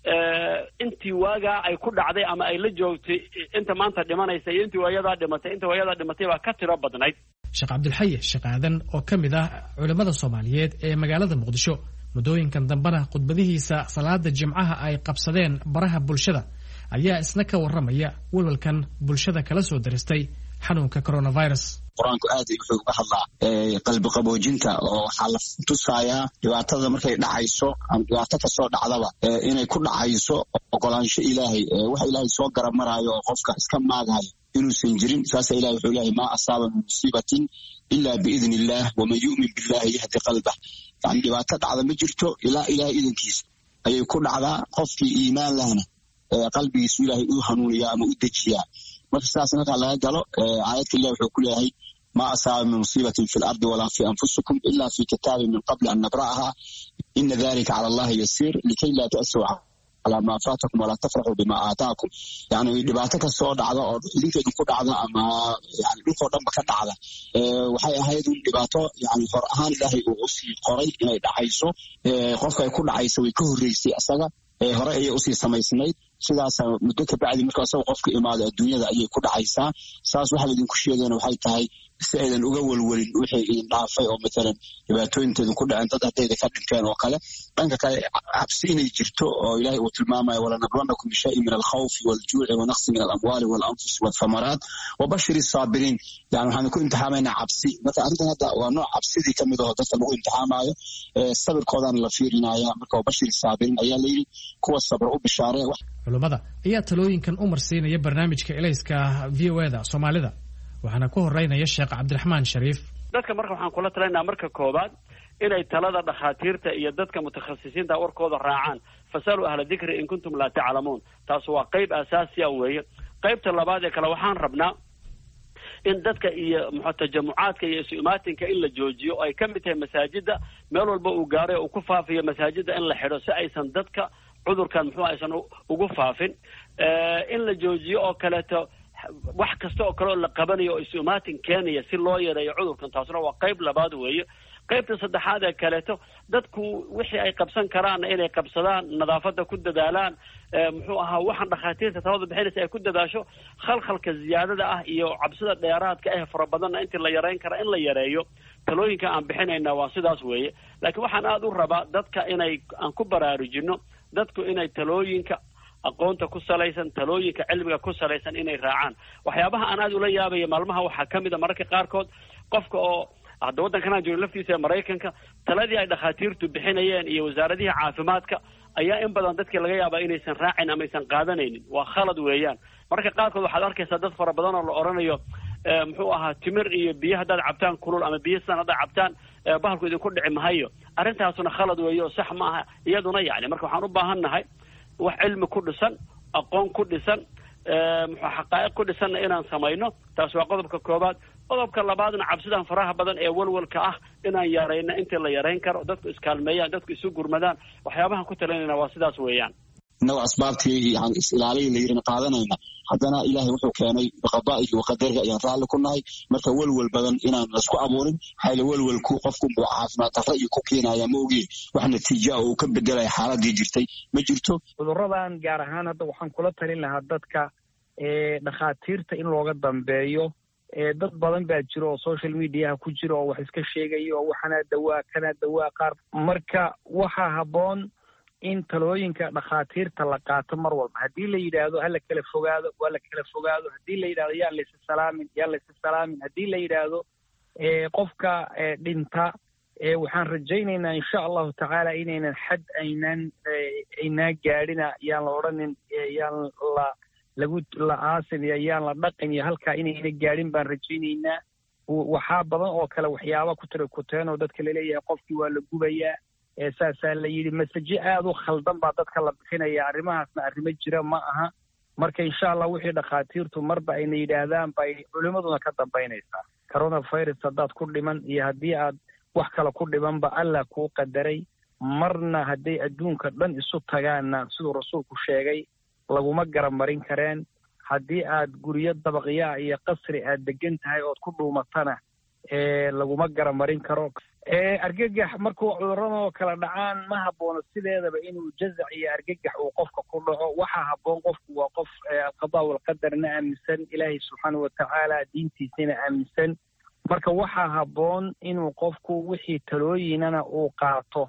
intii waagaa ay ku dhacday ama ay la joogtay inta maanta dhimanaysa iyo intii waayadaa dhimatay inta waayadaa dhimatay baa ka tiro badnayd sheekh cabdilxaye sheekh aadan oo ka mid ah culimmada soomaaliyeed ee magaalada muqdisho muddooyinkan dambena khudbadihiisa salaada jimcaha ay qabsadeen baraha bulshada ayaa isna ka warramaya walwalkan bulshada kala soo daristay xanuunka coronavirus qur-aanku aad wuxuu uga hadlaa qalbi qaboojinta oo waxaa la tusayaa dhibaatada markay dhacayso ama dhibaato kasoo dhacdaba inay ku dhacayso ogolaansho ilaahay waxa ilaahay soo garab maraayo oo qofka iska maagayo inuusan jirin saasa ilahay wuxuu leeyahay maa asaaba min musiibatin ilaa biidni illaah waman yu'min billahi yahdi qalbah yani dhibaato dhacda ma jirto ilaa ilahay idankiisa ayay ku dhacdaa qofkii iimaan lahna qalbigiisu ilaahay u hanuuniyaa ama u dejiyaa marka sidaas markaa laga galo aayadka ilah wuxuu ku leeyahay maa asaaba min musiibatin fi lardi walaa fi anfusikum ila fi kitaabin min qabli an nabra'aha ina dalika cala allahi yasiir likay laa ta'suu على ما فاتكم ولا تفرحوا بما آتاكم يعني dhibaato ka soo dhacda oo idinkeedu ku dhacda ama yani dhulka dhanba ka dhacda ee waxay ahayd in dhibaato yani hor ahaan ilaahay uu sii qoray inay dhacayso ee qofka ay ku dhacayso way ka horeysay asaga ee hore ay u sii samaysnayd sidaas muddo ka bacdi marka asaga qofka imaado adduunyada ayay ku dhacaysaa saas waxa idin ku sheegayna waxay tahay si aydan uga walwalin wixii idin dhaafay oo maalan dhibaatooyinteedu ku dhaceen dad haddayda ka dhinteen oo kale dhanka kale cabsi inay jirto oo ilaahay uu tilmaamayo walanabluwannakum bishay'in min alkhawfi waljuuci wanaqsi min alamwaali walanfusi walthamaraat wabashiri الصابرين yani waxaan ku imtixaamaynaa cabsi marka arrintan hadda waa nooc cabsidii ka mid ah dadka lagu imtixaamayo sabirkoodana la fiirinaya marka wabashiri الصابرين ayaa la yidhi kuwa sabr u bishaaree culummada ayaa talooyinkan u marsiinaya barnaamijka ilayska v o da soomaalida waxaana ku horeynaya sheekh cabdiraxmaan shariif dadka marka waxaan kula talinayaa marka koobaad inay talada dhakhaatiirta iyo dadka mutakhasisiinta warkooda raacaan fasalu ahla dhikri in kuntum laa taclamuun taas waa qayb asaasi ah weeye qaybta labaad ee kale waxaan rabnaa in dadka iyo muxuu tajamucaadka iyo isu imaatinka in la joojiyo ay ka mid tahay masaajida meel walba uu gaaray oo ku faafiyo masaajida in la xidho si aysan dadka cudurkan muxuu aysan ugu faafin in la joojiyo oo kaleeto wax kasta oo kale oo la qabanayo oo isu imaatin keenaya si loo yareeyo cudurkan taasna waa qayb labaad weeye qaybta saddexaad ee kaleeto dadku wixii ay qabsan karaan inay qabsadaan nadaafada ku dadaalaan muxuu ahaa waxaan dhakhaatiirta talada bixinaysa ay ku dadaasho khalkhalka ziyaadada ah iyo cabsida dheeraadka ah fara badanna intii la yareyn kara in la yareeyo talooyinka aan bixinayna waa sidaas weeye laakiin waxaan aada u rabaa dadka inay aan ku baraarujino dadku inay talooyinka aqoonta ku salaysan talooyinka cilmiga ku salaysan inay raacaan waxyaabaha aan aada ula yaabaya maalmaha waxaa ka mid a mararka qaarkood qofka oo hadda waddankanaan joogin laftiisa ee maraykanka taladii ay dhakhaatiirtu bixinayeen iyo wasaaradihii caafimaadka ayaa in badan dadkii laga yaabaa inaysan raacin ama aysan qaadanaynin waa khalad weeyaan mararka qaarkood waxaad arkaysaa dad fara badan oo la odhanayo muxuu ahaa timir iyo biyo haddaad cabtaan kulul ama biyo sidan haddaad cabtaan bahalku idinku dhici mahayo arrintaasuna khalad weeyo sax ma aha iyaduna yacni marka waxaan u baahan nahay wax cilmi ku dhisan aqoon ku dhisan muxuu xaqaa'iq ku dhisanna inaan samayno taas waa qodobka koobaad qodobka labaadna cabsidan faraha badan ee walwalka ah inaan yarayno intii la yarayn karo dadku iskaalmeeyaan dadku isu gurmadaan waxyaabahan ku talinayna waa sidaas weeyaan innago asbaabtii yani is-ilaalihii la yidhina qaadanayna haddana ilaahay wuxuu keenay biqadaa'ihi waqadarihi ayaan raalli ku nahay marka welwel badan inaan laisku abuurin xayla welwelku qofku buu caafimaad darro iyo ku keenaya ma ogiin wax natiija uu ka bedelaya xaaladii jirtay ma jirto cudurradan gaar ahaan hadda waxaan kula talin lahaa dadka dhakhaatiirta in looga dambeeyo dad badan baa jiro oo social mediaha ku jira oo wax iska sheegaya oo waxana dawaa kana dawaa qaar marka waxaa habboon in talooyinka dhakhaatiirta la qaato mar walba haddii la yidhaahdo hala kala fogaado waa la kala fogaado haddii la yidhahdo yaan laysa salaamin yaan laysa salaamin haddii la yidhaahdo qofka dhinta waxaan rajaynaynaa insha allahu tacaala inaynan xad aynan aynaa gaadhina yaan la odhanin yaan la lagu la aasin iyo yaan la dhaqin iyo halkaa inayna gaadhin baan rajaynaynaa waxaa badan oo kale waxyaaba ku tira kuteen oo dadka laleeyahay qofkii waa la gubayaa saasaa la yidhi masaje aada u khaldan baa dadka la bixinaya arrimahaasna arrimo jira ma aha marka insha allah wixii dhakhaatiirtu marba ayna yidhaahdaan bay culimaduna ka dambaynaysaa coronavirus haddaad ku dhiman iyo haddii aad wax kale ku dhimanba allah kuu qadaray marna hadday adduunka dhan isu tagaanna siduu rasuulku sheegay laguma garamarin kareen haddii aad guryo dabaqyaa iyo qasri aad degan tahay ood ku dhuumatana laguma garamarin karo argagax markuu cudurradoo kala dhacaan ma haboono sideedaba inuu jazac iyo argagax uu qofka ku dhaco waxaa habboon qofku waa qof alqadaa walqadarna aaminsan ilaahay subxaanahu watacaala diintiisana aaminsan marka waxaa habboon inuu qofku wixii talooyinana uu qaato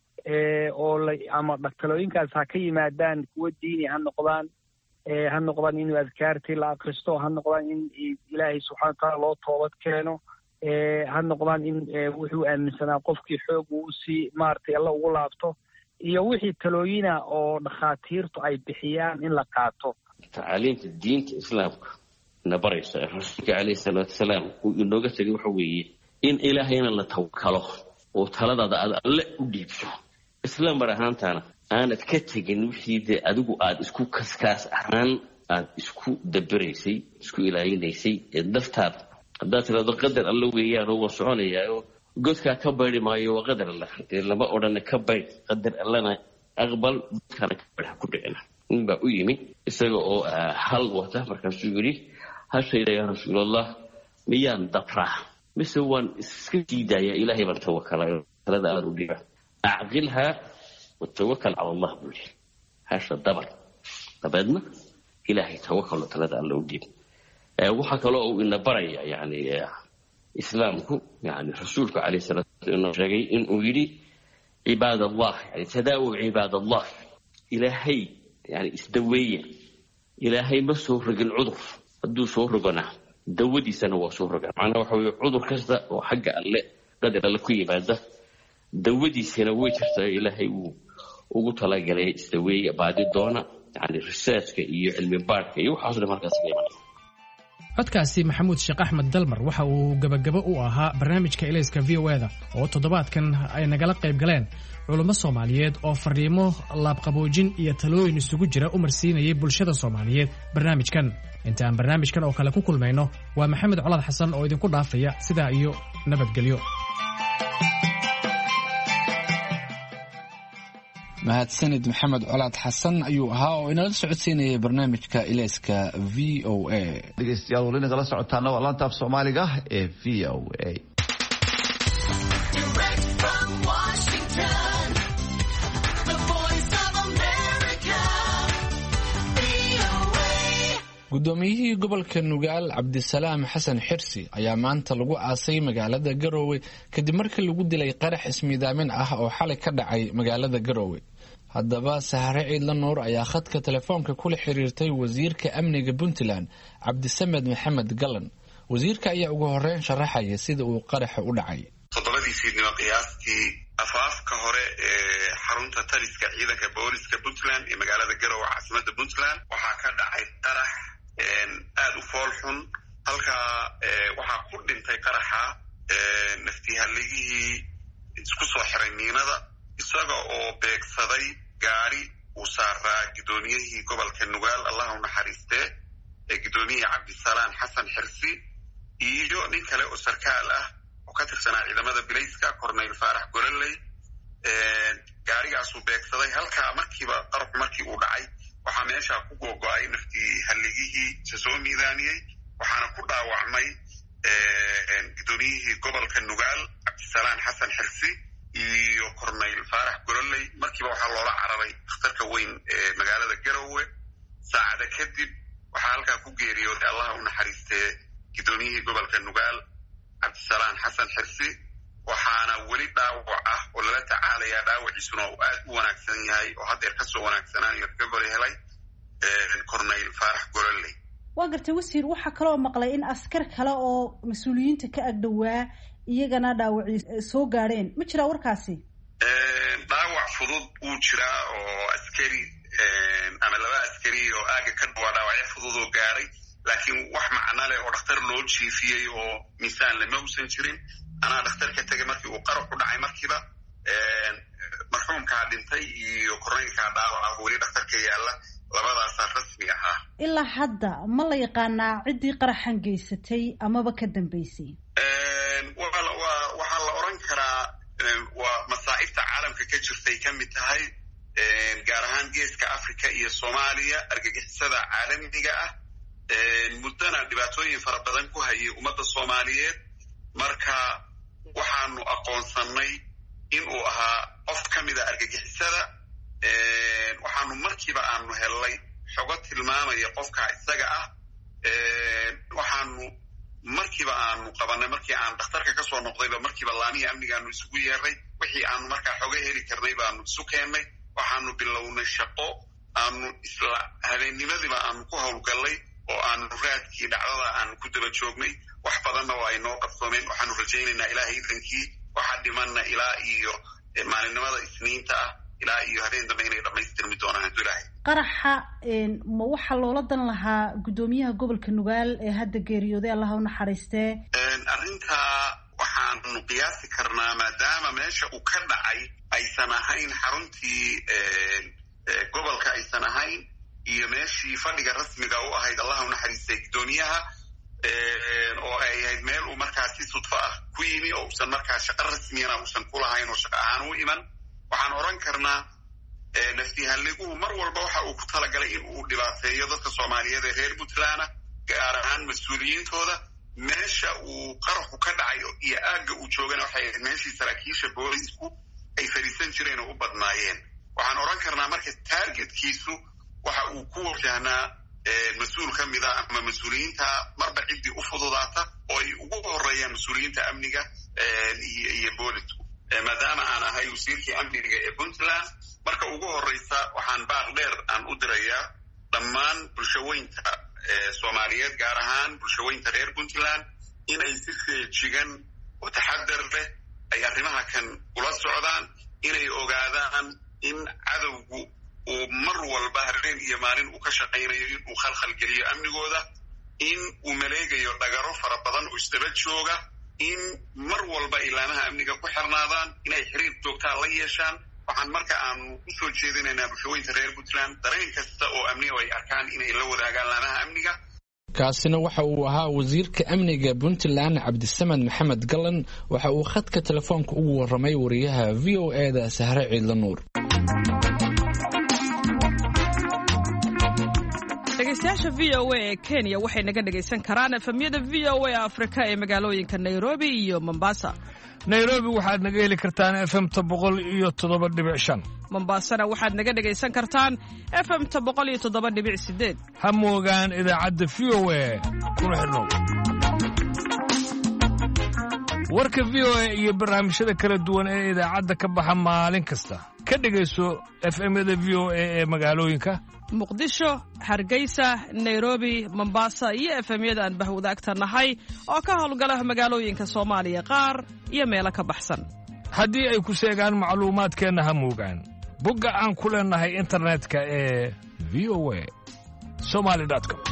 oo la ama talooyinkaas ha ka yimaadaan kuwa diini ha noqdaan ha noqdaan inuu adkaartii la akristo ha noqdaan in ilaahay subxana watacaala loo toobad keeno ha noqdaan in wuxuu aaminsanaa qofkii xoog uu usii maaragtay alla ugu laabto iyo wixii talooyina oo dhakhaatiirtu ay bixiyaan in la qaato tacaaliimta diinta islaamka na baraysa rasuulka calayhi salaatu wasalaam uu inooga tegay waxa weeye in ilaahayna la tawakalo oo taladaada aad alle u dhiibso isla mar ahaantaana aanad ka tegin wixii dee adigu aada isku kaskaas ahaan aada isku daberaysay isku ilaalinaysay ee daftaada haddaad tirahdo qadar alla weeyaan oo waa soconayaayo godkaa ka bayri maayo waa qadar alla dee lama odhana ka bayr qadar allana aqbal godkaana ka bayr ha ku dhicina nin baa u yimi isaga oo hal wata markaasuu yidhi hashayda yaa rasuulallah miyaan dabraa mise waan iska diidaya ilaahay baan tawakalayo talada aan u dhiga acqilhaa watawakal cala allah buu yidhi hasha dabar dabeedna ilaahay tawakalo talada alla u dhiib waxaa kaloo uu ina baraya yani islaamku yani rasuulku calayhi salaatu inuu sheegay inuu yidhi cibaad allah yani tadaawu cibaad allah ilaahay yani isdaweeya ilaahay ma soo rogin cudur hadduu soo rogona dawadiisana waa soo rogan macnaha waxa weye cudur kasta oo xagga alle qadar alle ku yimaada dawadiisana way jirtaa ilaahay uu ugu talagalay isdaweeya baadi doona yani researchka iyo cilmi baadhka iyo waxaas dhan markaas ka imanaya codkaasi maxamuud sheekh axmed dalmar waxa uu gabagabo u ahaa barnaamijka ilayska v o eda oo toddobaadkan ay nagala qayb galeen culummo soomaaliyeed oo fariimo laabqaboojin iyo talooyin isugu jira u marsiinayay bulshada soomaaliyeed barnaamijkan inta aan barnaamijkan oo kale ku kulmayno waa maxamed colaad xasan oo idinku dhaafaya sidaa iyo nabadgelyo mahadsanid maxamed colaad xasan ayuu ahaa oo inala socodsiinayay barnaamijka ilayska v o a dhegeystayaal wali nagala socotaana waa laanta af soomaaliga ee v o a guddoomiyihii gobolka nugaal cabdisalaam xasan xirsi ayaa maanta lagu aasay magaalada garoowe kadib markii lagu dilay qarax ismiidaamin ah oo xalay ka dhacay magaalada garoowe haddaba sahare ciidla nuur ayaa khadka telefoonka kula xiriirtay wasiirka amniga puntland cabdisamed maxamed galan wasiirka ayaa ugu horeyn sharaxaya sida uu qaraxa u dhacay toddobadii fiidnimo qiyaastii afaafka hore ee xarunta taliska ciidanka booliska puntland ee magaalada garoowe caasimada puntland waxaa ka dhacay qarax aad u fool xun halkaa waxaa ku dhintay qaraxa naftihaligihii isku soo xiray miinada isaga oo beegsaday gaari uu saaraa guddoomiyihii gobolka nugaal allah u naxariistee ee guddoomiyihii cabdisalaan xasan xirsi iyo nin kale oo sarkaal ah oo ka tirsanaa ciidamada bilayska corneyl faarax gololey gaarigaasuu beegsaday halkaa markiiba qaraxu markii uu dhacay waxaa meesha ku googo-ay naftii halligihii isa soo miidaaniyey waxaana ku dhaawacmay guddoomiyihii gobolka nugaal cabdisalaan xasan xirsi iyo corneyl faarax gololey markiiba waxaa loola cararay dhakhtarka weyn ee magaalada garoowe saacada kadib waxaa halkaa ku geeriyooday allaha u naxariistee guddoomiyihii gobolka nugaal cabdisalaan xasan xirsi waxaana weli dhaawac ah oo lala tacaalayaa dhaawaciisuna uu aad u wanaagsan yahay oo haddeer kasoo wanaagsanaayo ka goli helay corneyl faarax gololey waa gartay wasiir waxaa kaloo maqlay in askar kale oo mas-uuliyiinta ka agdhowaa iyagana dhaawacii soo gaadheen ma jiraa warkaasi dhaawac fudud wuu jiraa oo askari ama laba askari oo aaga ka dhawaa dhaawacyo fudud oo gaaray laakiin wax macno leh oo dhakhtar loo jiifiyey oo miisaan lama usan jirin anaa dhakhtar ka tegay markii uu qarax u dhacay markiiba marxuumkaa dhintay iyo korneylkaa dhaawaca weli dhakhtarka yaalla labadaasaa rasmi ahaa ilaa hadda ma la yaqaanaa ciddii qaraxan geysatay amaba ka dambeysay waxaa la oran karaa waa masaa'ibta caalamka ka jirtay ka mid tahay gaar ahaan geeska africa iyo soomaaliya argagixisada caalamiga ah muddana dhibaatooyin fara badan ku hayay ummadda soomaaliyeed marka waxaanu aqoonsannay inuu ahaa qof ka mida argagixisada waxaanu markiiba aanu hellay xogo tilmaamaya qofka isaga ah waxaanu markiiba aanu qabanay markii aan dhakhtarka ka soo noqdayba markiiba laamihii amnigaanu isugu yeernay wixii aanu markaa xoga heli karnay baanu isu keennay waxaanu bilownay shaqo aanu isla habeennimadiiba aanu ku howlgallay oo aanu raadkii dhacdada aanu ku daba joognay wax badanna oo ay noo qabsoomeen waxaanu rajaynaynaa ilaahay idankii waxaa dhimanna ilaa iyo maalinimada isniinta ah ilaa iyo habeen dambe inay dhammaystirmi doonaan hadduu ilaahay qaraxa ma waxaa loola dan lahaa guddoomiyaha gobolka nugaal ee hadda geeriyooday allaha u naxariistee arrintaa waxaanu qiyaasi karnaa maadaama meesha uu ka dhacay aysan ahayn xaruntii gobolka aysan ahayn iyo meeshii fadhiga rasmiga u ahayd allaha u naxariistay guddoomiyaha oo ay ahayd meel uu markaa si sudfo ah ku yimi oo uusan markaa shaqo rasmiyana uusan ku lahayn oo shaqo ahaan u iman waxaan oran karnaa naftihaliguhu mar walba waxa uu ku talagalay in uu dhibaateeyo dadka soomaaliyeed ee reer puntland gaar ahaan mas-uuliyiintooda meesha uu qaraxu ka dhacayo iyo aagga uu joogana waxay ahayd meeshii saraakiisha boolisku ay fadhiisan jireen oo u badnaayeen waxaan oran karnaa marka taargetkiisu waxa uu ku wajahnaa mas-uul ka mida ama mas-uuliyiinta marba ciddii u fududaata oo ay ugu horeeyaan mas-uuliyiinta amniga iyo boolisku maadaama aan ahay wasiirkii amniga ee puntland marka ugu horeysa waxaan baaq dheer aan u dirayaa dhammaan bulshaweynta soomaaliyeed gaar ahaan bulshaweynta reer puntland inay si feejigan oo taxadar leh ay arrimaha kan ula socdaan inay ogaadaan in cadowgu uu mar walba habeen iyo maalin uu ka shaqaynayo in uu khalkhal geliyo amnigooda in uu maleegayo dhagaro fara badan oo isdaba jooga in mar walba ilaamaha amniga ku xirnaadaan inay xiriir joogtaa la yeeshaan waxaan marka aanu u soo jeedinaynaa bulshaweynta reer puntland dareen kasta oo amniga ay arkaan inay la wadaagaan laamaha amniga kaasina waxa uu ahaa wasiirka amniga puntland cabdisamed maxamed galan waxa uu khadka telefoonka ugu waramay wariyaha v o e da sahre ciidla nuur dhegeystayaasha v o a ee Kenya waxay naga dhageysan karaan efemyada v o a Afrika ee magaalooyinka Nairobi iyo Mombasa. Nairobi waxaad naga heli kartaan F M ta boqol iyo toddoba dhibic shan. Mombasana waxaad naga dhageysan kartaan F M ta boqol iyo toddoba dhibic sideed. Ha moogaan idaacadda V O A kuna xidhnow. Warka V O A iyo barnaamijyada kala duwan ee idaacadda ka baxa maalin kasta ka dhageyso F M-yada V O A ee magaalooyinka Muqdisho, Hargeysa, Nairobi, Mombasa iyo F M-yada aan bahwadaagta nahay oo ka howlgala magaalooyinka Soomaaliya qaar iyo meelo ka baxsan. Haddii ay ku sheegaan macluumaadkeena ha moogaan bogga aan ku leenahay internetka ee v o a somali dot com.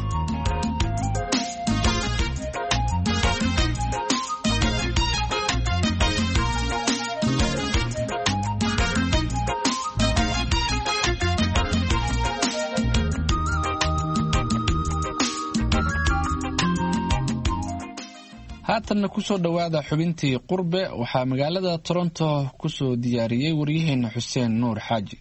haatanna ku soo dhowaada xubintii qurbe waxaa magaalada Toronto ku soo diyaariyay wariyaheena Xuseen Nuur Xaaji.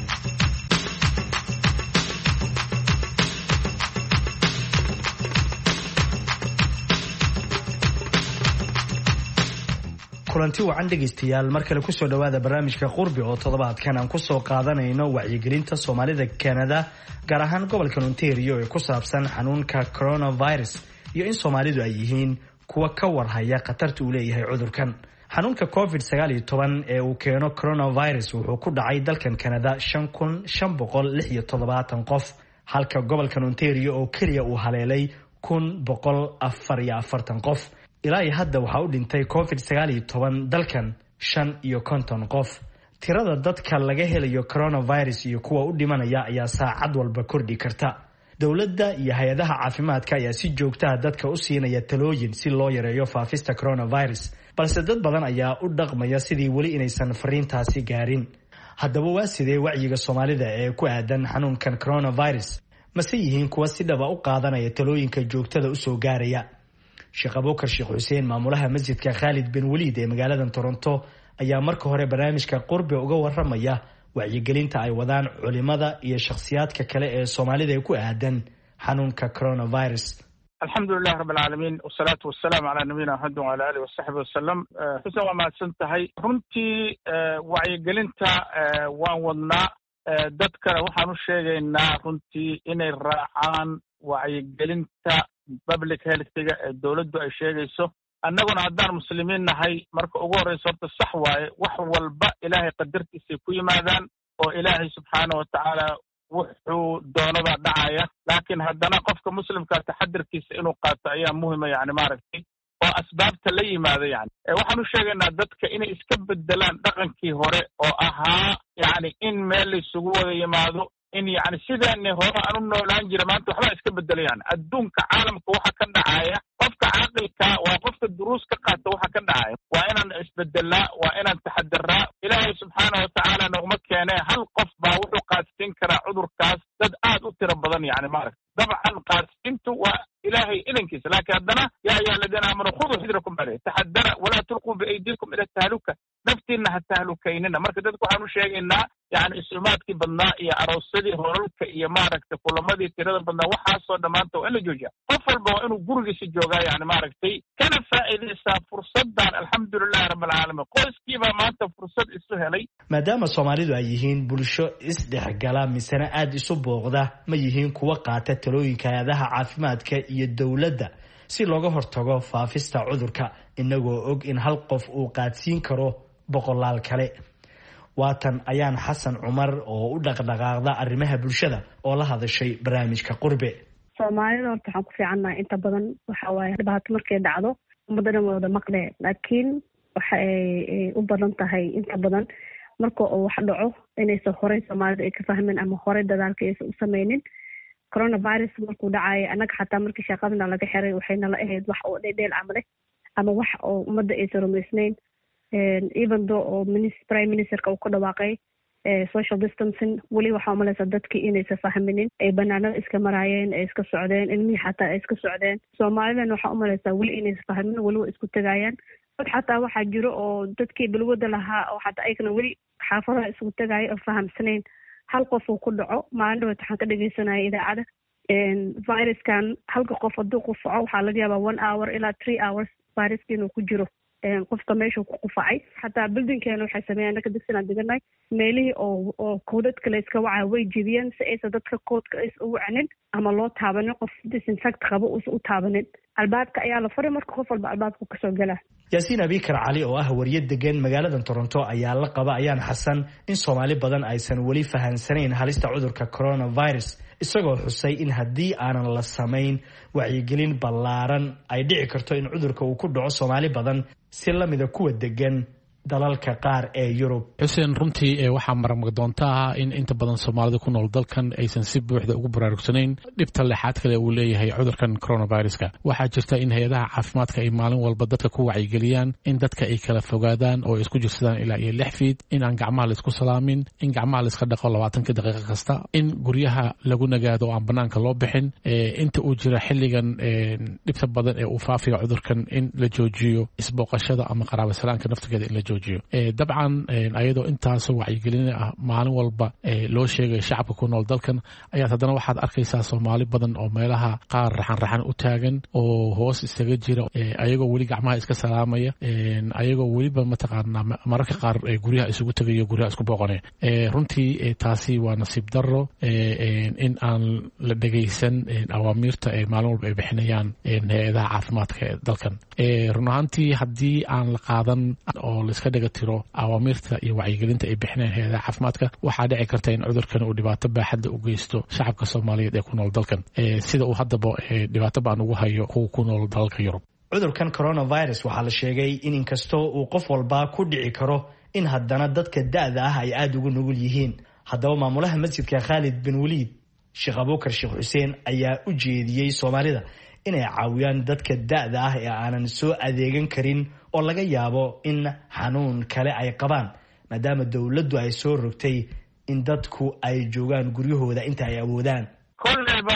kulanti wacan dhegeystayaal mar kale ku soo dhowaada barnaamijka qurbe oo toddobaadkan aan ku soo qaadanayno wacyigelinta Soomaalida Canada gaar ahaan gobolka Ontario ee ku saabsan xanuunka coronavirus iyo in Soomaalidu ay yihiin kuwa ka warhaya khatarta uu leeyahay cudurkan. xanuunka covid sagaal iyo toban ee uu keeno coronavirus wuxuu ku dhacay dalkan Canada shan kun shan boqol lix iyo toddobaatan qof halka gobolka Ontario oo kaliya uu haleelay kun boqol afar iyo afartan qof. ilaa iyo hadda waxaa u dhintay covid sagaal iyo toban dalkan shan iyo konton qof. tirada dadka laga helayo coronavirus iyo kuwa u dhimanaya ayaa saacad walba kordhi karta. dowladda iyo hay-adaha caafimaadka ayaa si joogta ah dadka u siinaya talooyin si loo yareeyo faafista coronavirus balse dad badan ayaa u dhaqmaya sidii weli inaysan fariintaasi gaarin. haddaba waa sidee wacyiga Soomaalida ee ku aadan xanuunkan coronavirus mase yihiin kuwa si dhaba u qaadanaya talooyinka joogtada u soo gaaraya? Sheekh Abuukar Sheekh Xuseen maamulaha masjidka Khalid bin Waliid ee magaalada Toronto ayaa marka hore barnaamijka qurbe uga waramaya wacyigelinta ay wadaan culimada iyo shakhsiyaadka kale ee Soomaalida ee ku aadan xanuunka coronavirus. alxamdulilah rabbil caalamiin wasalaatu wasalaamu calaa nabiyina Muhammad wa ala alihi wasaxbihi wasallam. xuseen waa mahadsan tahay. runtii wacyigelinta waan wadnaa dadkana waxaan u sheegaynaa runtii inay raacaan wacyigelinta public healthga ee dowladdu ay sheegayso. annaguna haddaan muslimiin nahay marka ugu horreysa horta sax waaye wax walba ilaahay qadartiisay ku yimaadaan oo ilaahay subxaana wa tacaala wuxuu doonaba dhacaya laakiin haddana qofka muslimka taxadirkiisa inuu qaato ayaa muhima yani maaragtay oo asbaabta la yimaada yani waxaan u sheegaynaa dadka inay iska bedelaan dhaqankii hore oo ahaa yani in meel laysugu wada yimaado in yani sidaani hore aan u noolaan jira maanta waxbaa iska bedela yani adduunka caalamka waxa ka dhacaya qofka caaqilka waa qofka duruus ka qaata waxa ka dhacaya waa inaan isbedelaa waa inaan taxadiraa. ilaahay subxaana wa tacaala noguma keene hal qof baa wuxuu qaadsiin karaa cudurkaas dad aad u tiro badan yani maaragta dabcan qaadsiintu waa ilaahay idankiisa laakiin haddana yaa ayaa aladiina aamanuu khuduu xidrakum bale taxadara walaa tulquu biaydiikum ila tahluka naftiina ha tahlukaynina marka dadku waxaan u sheegaynaa yani isumaadkii badnaa iyo aroosadii holalka iyo maaragtay kulamadii tirada badnaa waxaasoo dhammaanta waa in la joojiya qof walba waa inuu gurigiisa joogaa yani maaragtay kana faa'iidaysaa fursadan alxamdulilahi rabbilcaalamiin qoyskiibaa maanta fursad isu helay maadaama soomaalidu ay yihiin bulsho isdhexgala misena aada isu booqda ma yihiin kuwa qaata talooyinka hay-adaha caafimaadka iyo dowladda si looga hortago faafista cudurka inagoo og in hal qof uu qaadsiin karo boqolaal kale waatan ayaan xasan cumar oo u dhaqdhaqaaqda arrimaha bulshada oo la hadashay barnaamijka qurbe soomaalida horta waxaan ku fiicannahay inta badan waxa waaye dhibaato markay dhacdo ummadda dhan wada maqle laakiin waxa ay u badan tahay inta badan marka uu wax dhaco inaysan horey soomaalida ay ka fahmin ama horey dadaalka aysan u sameynin coronavirus markuu dhacaayo annaga xataa markii shaqadana laga xiray waxayna la ahayd wax oo dheedheel camale ama wax oo ummadda aysan rumaysnayn even though oo prime ministerka uu ka dhawaaqay social distancing weli waxaa umalaysa dadkii inaysan fahminin ay banaanada iska maraayeen ay iska socdeen ilmihii xataa ay iska socdeen soomaalidan waxaa umalaysaa weli inaysan fahminin weli waa isku tegayaan dad xataa waxaa jiro oo dadkii balwada lahaa oo xataa ayagana weli xaafadaha isku tegaayo oo fahamsanayn hal qof uu ku dhaco maalin dhaweed waxaan ka dhegeysanaya idaacada viruskan halka qof hadduu qufaco waxaa laga yaabaa one hour ilaa three hours viruska inuu ku jiro qofka meeshuu ku qufacay xataa buildingkeena waxay sameeyaan anaka degsanaan deganay meelihii oo oo koodadka la iska wacaa way jebiyeen si aysan dadka koodka aysan u wacanin ama loo taabanin qof disinfect qabo uusan u taabanin albaabka ayaa la furay marka qof walba albaabku kasoo gala yaasiin abikar cali oo ah wariye degan magaalada toronto ayaa la qaba ayaan xasan in soomaali badan aysan weli fahansanayn halista cudurka coronavirus isagoo xusay in haddii aanan la samayn wacyigelin ballaaran ay dhici karto in cudurka uu ku dhaco soomaali badan si lamida kuwa degan dalalka qaar ee Yurub. xuseen runtii waxaa marmar doontaa in inta badan Soomaalida ku nool dalkan aysan si buuxda ugu baraarugsanayn dhibta lixaad kale uu leeyahay cudurkan coronavirus-ka. waxaa jirta in hay'adaha caafimaadka ay maalin walba dadka ku wacyigeliyaan in dadka ay kala fogaadaan oo isku jirsadaan ilaa iyo lix fiid, in aan gacmaha la isku salaamin, in gacmaha la iska dhaqo labaatanka daqiiqo kasta, in guryaha lagu nagaado oo aan banaanka loo bixin. inta uu jira xilligan dhibta badan ee uu faafiyo cudurkan in la joojiyo isbooqashada ama qaraabo salaanka naftigeeda in la joojiyo. dabcan ayadoo intaasoo wacyigelin ah maalin walba loo sheegay shacabka ku nool dalkan ayaa haddana waxaad arkaysaa Soomaali badan oo meelaha qaar raxan raxan u taagan oo hoos isaga jira ayagoo weli gacmaha iska salaamaya ayagoo weliba mataqaanaa mararka qaar guryaha isugu tagayo guryaha isku booqanaya. runtii taasi waa nasiib darro in aan la dhegaysan awaamiirta ee maalin walba ay bixinayaan hay-adaha caafimaadka ee dalkan. run ahaantii haddii aan la qaadan oo la iska dhaga tiro awaamirta iyo wacyigelinta ay bixinayaan hay-adaha caafimaadka, waxaa dhici karta in cudurkan uu dhibaato baaxadda u geysto shacabka Soomaaliyeed ee ku nool dalkan sida uu haddaba dhibaato baan ugu hayo kuwa ku nool dalalka Yurub. cudurkan coronavirus waxaa la sheegay in inkastoo uu qof walba ku dhici karo in haddana dadka da'da ah ay aada ugu nugul yihiin. haddaba maamulaha masjidka Khalid bin Waliid Sheekh Abuukar Sheekh Xuseen ayaa u jeediyey Soomaalida inay caawiyaan dadka da'da ah ee aanan soo adeegan karin oo laga yaabo in xanuun kale ay qabaan, maadaama dowladdu ay soo rogtay in dadku ay joogaan guryahooda inta ay awoodaan. kolleyba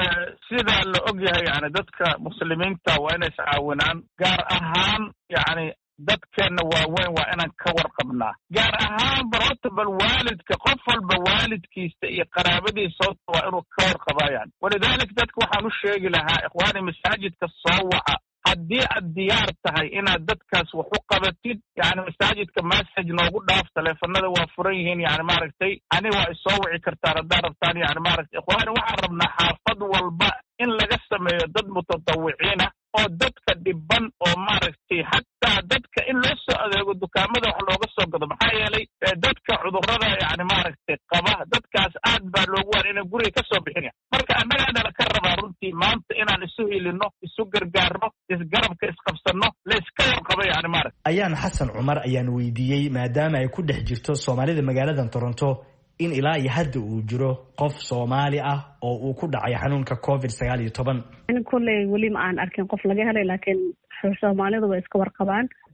sida la ogyahay yani dadka muslimiinta waa inay iscaawinaan, gaar ahaan yani dadkeena waaweyn waa inaan ka warqabnaa, gaar ahaan barota bal waalidka qof walba waalidkiisa iyo qaraabadiisa waa inuu ka warqabayaan. walidaalika dadka waxaan u sheegi lahaa ikhwaani masaajidka soo waca haddii aad diyaar tahay inaad dadkaas wax u qabatid, yani masaajidka message noogu dhaaf, taleefanada waa furan yihiin, yani maaragtay ani waa isoo wici kartaan haddaad rabtaan. yani maaragtay ikhwaani waxaan rabnaa xaafad walba in laga sameeyo dad mutatawiciina oo dadka dhiban oo maaragtay hataa dadka in loo soo adeego dukaamada wax looga soo gado, maxaa yeelay dadka cudurrada yani maaragtay qaba dadkaas aad baa loogu waan inay guriga ka soo bixinaya. marka annagaana laka rabaa runtii maanta inaan isu hilino, isu gargaarno, isgarabka isqabsanno, la iska warqabo yani maaragtay. ayaan xasan cumar ayaan weydiiyey maadaama ay ku dhex jirto Soomaalida magaaladan Toronto in ilaa iyo hadda uu jiro qof Soomaali ah oo uu ku dhacay xanuunka covid sagaal iyo toban. in kulley weli ma aan arkin qof laga helay, laakiin Soomaalidu way iska warqabaan.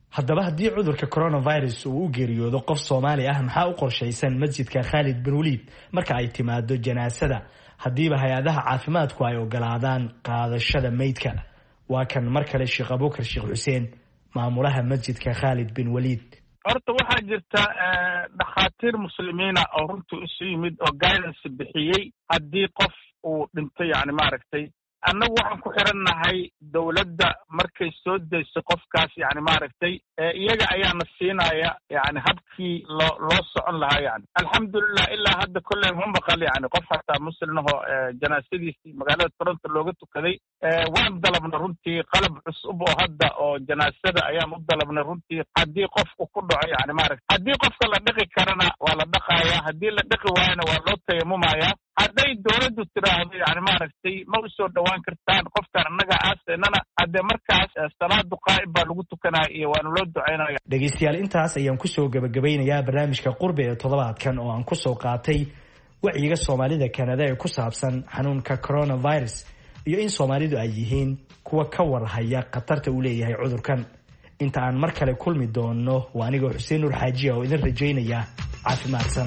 haddaba haddii cudurka coronavirus uu u geeriyoodo qof soomaali ah maxaa u qorshaysan masjidka khaalid bin waliid marka ay timaado janaasada haddiiba hay-adaha caafimaadku ay ogolaadaan qaadashada meydka? waa kan mar kale sheekh abuukar sheekh xuseen, maamulaha masjidka khaalid bin waliid. horta waxaa jirta dhakhaatiir muslimiina oo runtii isu yimid oo guidance bixiyey haddii qof uu dhinto yani maaragtay annagu waxaan ku xirannahay dawladda markay soo dayso qofkaas yani maaragtay iyaga ayaana siinaya yani habkii loo loo socon lahaa yani alxamdulilah ilaa hadda kolley ma maqal yani qof hataa muslimahoo janaasadiisii magaalada toronto looga tukaday waan dalabna runtii qalab cusub oo hadda oo janaasada ayaan u dalabnay runtii haddii qofku ku dhaco yani maaragtay haddii qofka la dhiqi karana waa la dhaqaya haddii la dhiqi waayana waa loo tayamumaya hadday dawladdu tiraahdo yani maaragtay ma u soo dhawaan kartaan qofkan annaga aaseynana haddee markaas salaadu qaa'ib baa lagu tukanaya iyo waana loo ducaynaya. dhegaystayaal intaas ayaan kusoo gabagabeynayaa barnaamijka qurbi ee toddobaadkan oo aan kusoo qaatay wacyiga soomaalida Canada ee ku saabsan xanuunka coronavirus iyo in Soomaalidu ay yihiin kuwa ka warhaya khatarta uu leeyahay cudurkan. inta aan mar kale kulmi doono waa anigoo Xuseen Nur Xaaji oo idin rajaynaya caafimaadsan.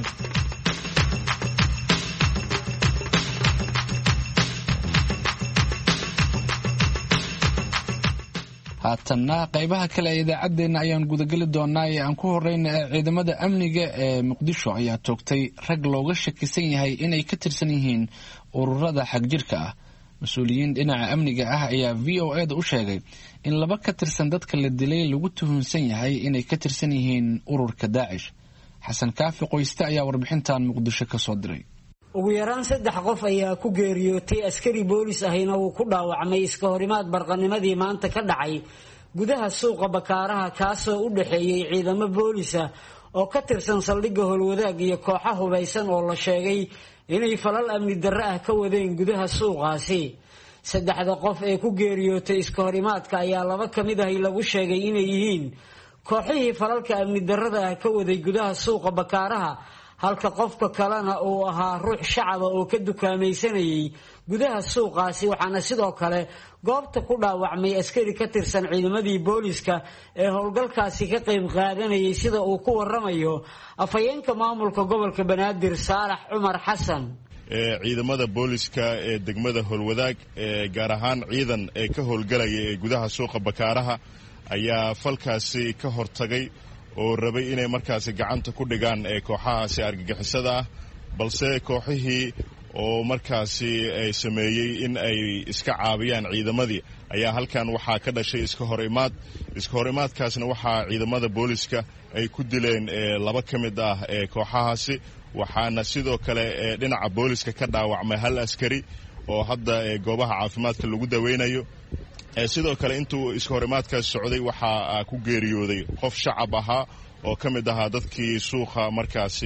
haatanna qaybaha kale ee idaacaddeenna ayaan gudageli doonaa ee aan ku horeyna ee ciidamada amniga ee muqdisho ayaa toogtay rag looga shakisan yahay inay ka tirsan yihiin ururada xagjirka ah. mas-uuliyiin dhinaca amniga ah ayaa v o e da u sheegay in laba ka tirsan dadka la dilay lagu tuhunsan yahay inay ka tirsan yihiin ururka daacish. xasan kaafi qoyste ayaa warbixintan muqdisho ka soo diray. ugu yaraan saddex qof ayaa ku geeriyootay askari boolis ahina uu ku dhaawacmay iska horimaad barqanimadii maanta ka dhacay gudaha suuqa bakaaraha kaasoo u dhaxeeyey ciidamo boolisa oo ka tirsan saldhigga howlwadaag iyo kooxo hubaysan oo la sheegay inay falal amni darre ah ka wadeen gudaha suuqaasi. saddexda qof ee ku geeriyootay iska horimaadka ayaa laba ka mid ahi lagu sheegay inay yihiin kooxihii falalka amni darrada ah ka waday gudaha suuqa bakaaraha, halka qofka kalena uu ahaa ruux shacaba oo ka dukaamaysanayay gudaha suuqaasi. waxaana sidoo kale goobta ku dhaawacmay askari ka tirsan ciidamadii booliska ee howlgalkaasi ka qayb qaadanayay sida uu ku waramayo afhayeenka maamulka gobolka banaadir saalax cumar xasan. ciidamada booliska ee degmada howlwadaag gaar ahaan ciidan ee ka howlgalaya ee gudaha suuqa bakaaraha ayaa falkaasi ka hortagay oo rabay inay markaasi gacanta ku dhigaan ee kooxahaasi argagixisada ah, balse kooxihii oo markaasi ay sameeyey in ay iska caabiyaan ciidamadii ayaa halkan waxaa ka dhashay iska hor imaad iska hor imaadkaasna waxaa ciidamada booliska ay ku dileen laba ka mid ah ee kooxahaasi, waxaana sidoo kale dhinaca booliska ka dhaawacmay hal askari oo hadda goobaha caafimaadka lagu daweynayo. sidoo kale intuu iska horimaadkaas socday waxaa ku geeriyooday qof shacab ahaa oo ka mid ahaa dadkii suuqa markaasi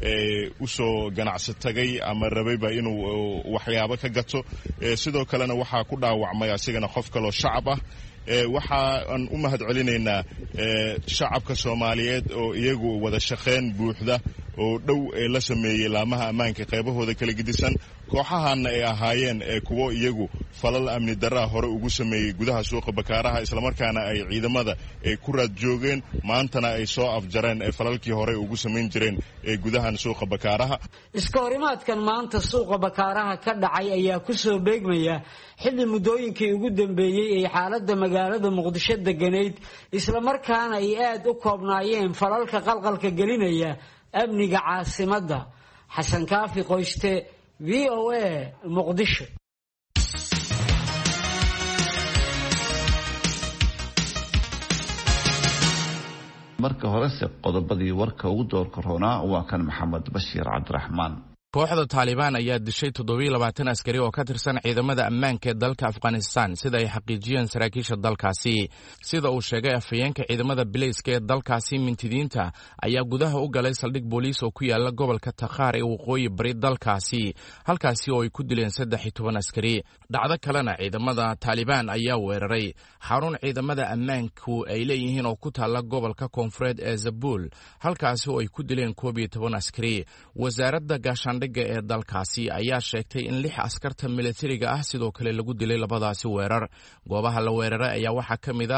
u soo ganacsi tagay ama rabayba inuu waxyaabo ka gato. sidoo kalena waxaa ku dhaawacmay asigana qof kaloo shacab ah. waxaan u mahad celinaynaa shacabka Soomaaliyeed oo iyagu wada shaqayn buuxda oo dhow ee la sameeyey laamaha ammaanka qaybahooda kala gedisan. kooxahaana ay ahaayeen kuwo iyagu falal amni darraa hore ugu sameeyey gudaha suuqa bakaaraha, islamarkaana ay ciidamada ay ku raad joogeen, maantana ay soo afjareen ee falalkii hore ugu samayn jireen ee gudahan suuqa bakaaraha. iska horimaadkan maanta suuqa bakaaraha ka dhacay ayaa ku soo beegmaya xilli muddooyinkii ugu dambeeyey ay xaaladda magaalada muqdisho deganayd, islamarkaana ay aad u koobnaayeen falalka qalqalka gelinaya amniga caasimadda. xasan kaafi qoyste, v o a muqdisho. marka horese qodobadii warka ugu doorka roonaa waa kan maxamed bashiir cabdiraxmaan. kooxda taalibaan ayaa dishay toddobiyo labaatan askari oo ka tirsan ciidamada ammaanka ee dalka afghanistan sida ay xaqiijiyeen saraakiisha dalkaasi. sida uu sheegay afhayeenka ciidamada bilayska ee dalkaasi, mintidiinta ayaa gudaha u galay saldhig booliis oo ku yaala gobolka takhaar ee waqooyi bari dalkaasi, halkaasi oo ay ku dileen saddex iyo toban askari. dhacdo kalena ciidamada taalibaan ayaa weeraray xarun ciidamada ammaanku ay leeyihiin oo ku taala gobolka koonfureed ee zabuul, halkaasi oo ay ku dileen koob iyo toban askari. wasaaradda gaashaandhigga ee dalkaasi ayaa sheegtay in lix askarta militariga ah sidoo kale lagu dilay labadaasi weerar. goobaha la weeraray ayaa waxaa ka mid ah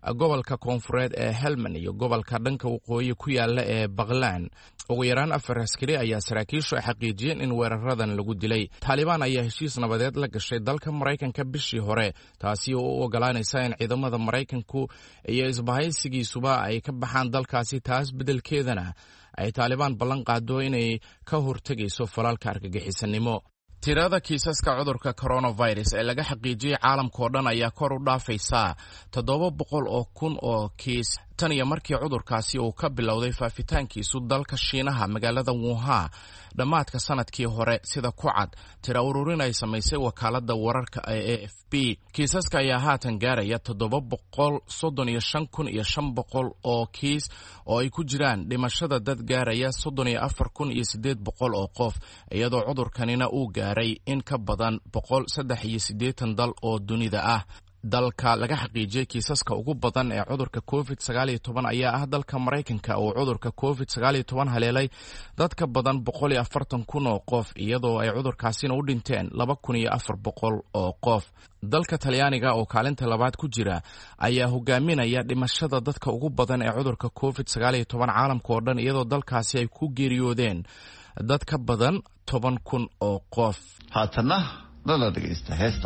gobolka koonfureed ee helmand iyo gobolka dhanka waqooyi ku yaala ee baqlaan. ugu yaraan afar askari ayaa saraakiishu ay xaqiijiyeen in weeraradan lagu dilay. taalibaan ayaa heshiis nabadeed la gashay dalka maraykanka bishii hore, taasi oo u ogolaanaysa in ciidamada maraykanku iyo isbahaysigiisuba ay ka baxaan dalkaasi. taas beddelkeedana ay taalibaan ballan qaado inay ka hortegayso falalka argagixisanimo. tirada kiisaska cudurka coronavirus ee laga xaqiijiyey caalamka oo dhan ayaa kor u dhaafaysa toddoba boqol oo kun oo kiis tan iyo markii cudurkaasi uu ka bilowday faafitaankiisu dalka Shiinaha magaalada Wuhan dhammaadka sanadkii hore, sida ku cad tira ururin ay samaysay wakaaladda wararka ee A F P. kiisaska ayaa haatan gaaraya toddoba boqol soddon iyo shan kun iyo shan boqol oo kiis oo ay ku jiraan dhimashada dad gaaraya soddon iyo afar kun iyo siddeed boqol oo qof, iyadoo cudurkanina uu gaaray in ka badan boqol saddex iyo siddeetan dal oo dunida ah. dalka laga xaqiijiyey kiisaska ugu badan ee cudurka covid sagaal iyo toban ayaa ah dalka Maraykanka oo cudurka covid sagaal iyo toban haleelay dad ka badan boqol iyo afartan kun oo qof, iyadoo ay cudurkaasina u dhinteen laba kun iyo afar boqol oo qof. dalka Talyaaniga oo kaalinta labaad ku jira ayaa hogaaminaya dhimashada dadka ugu badan ee cudurka covid sagaal iyo toban caalamka oo dhan, iyadoo dalkaasi ay ku geeriyoodeen dad ka badan toban kun oo qof. haatana lala dhegeysta heesta.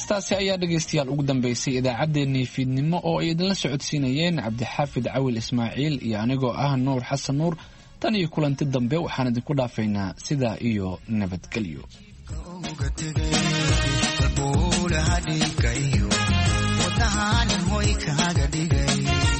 heestaasi ayaa dhegaystayaal ugu dambeysay idaacaddeenii fiidnimo oo ay idinla socodsiinayeen cabdixaafid cawil ismaaciil iyo anigoo ah nuur xasan nuur tan iyo kulanti dambe waxaan idinku dhaafaynaa sidaa iyo nabadgelyo. wadnahaan hoy kaaga dhigay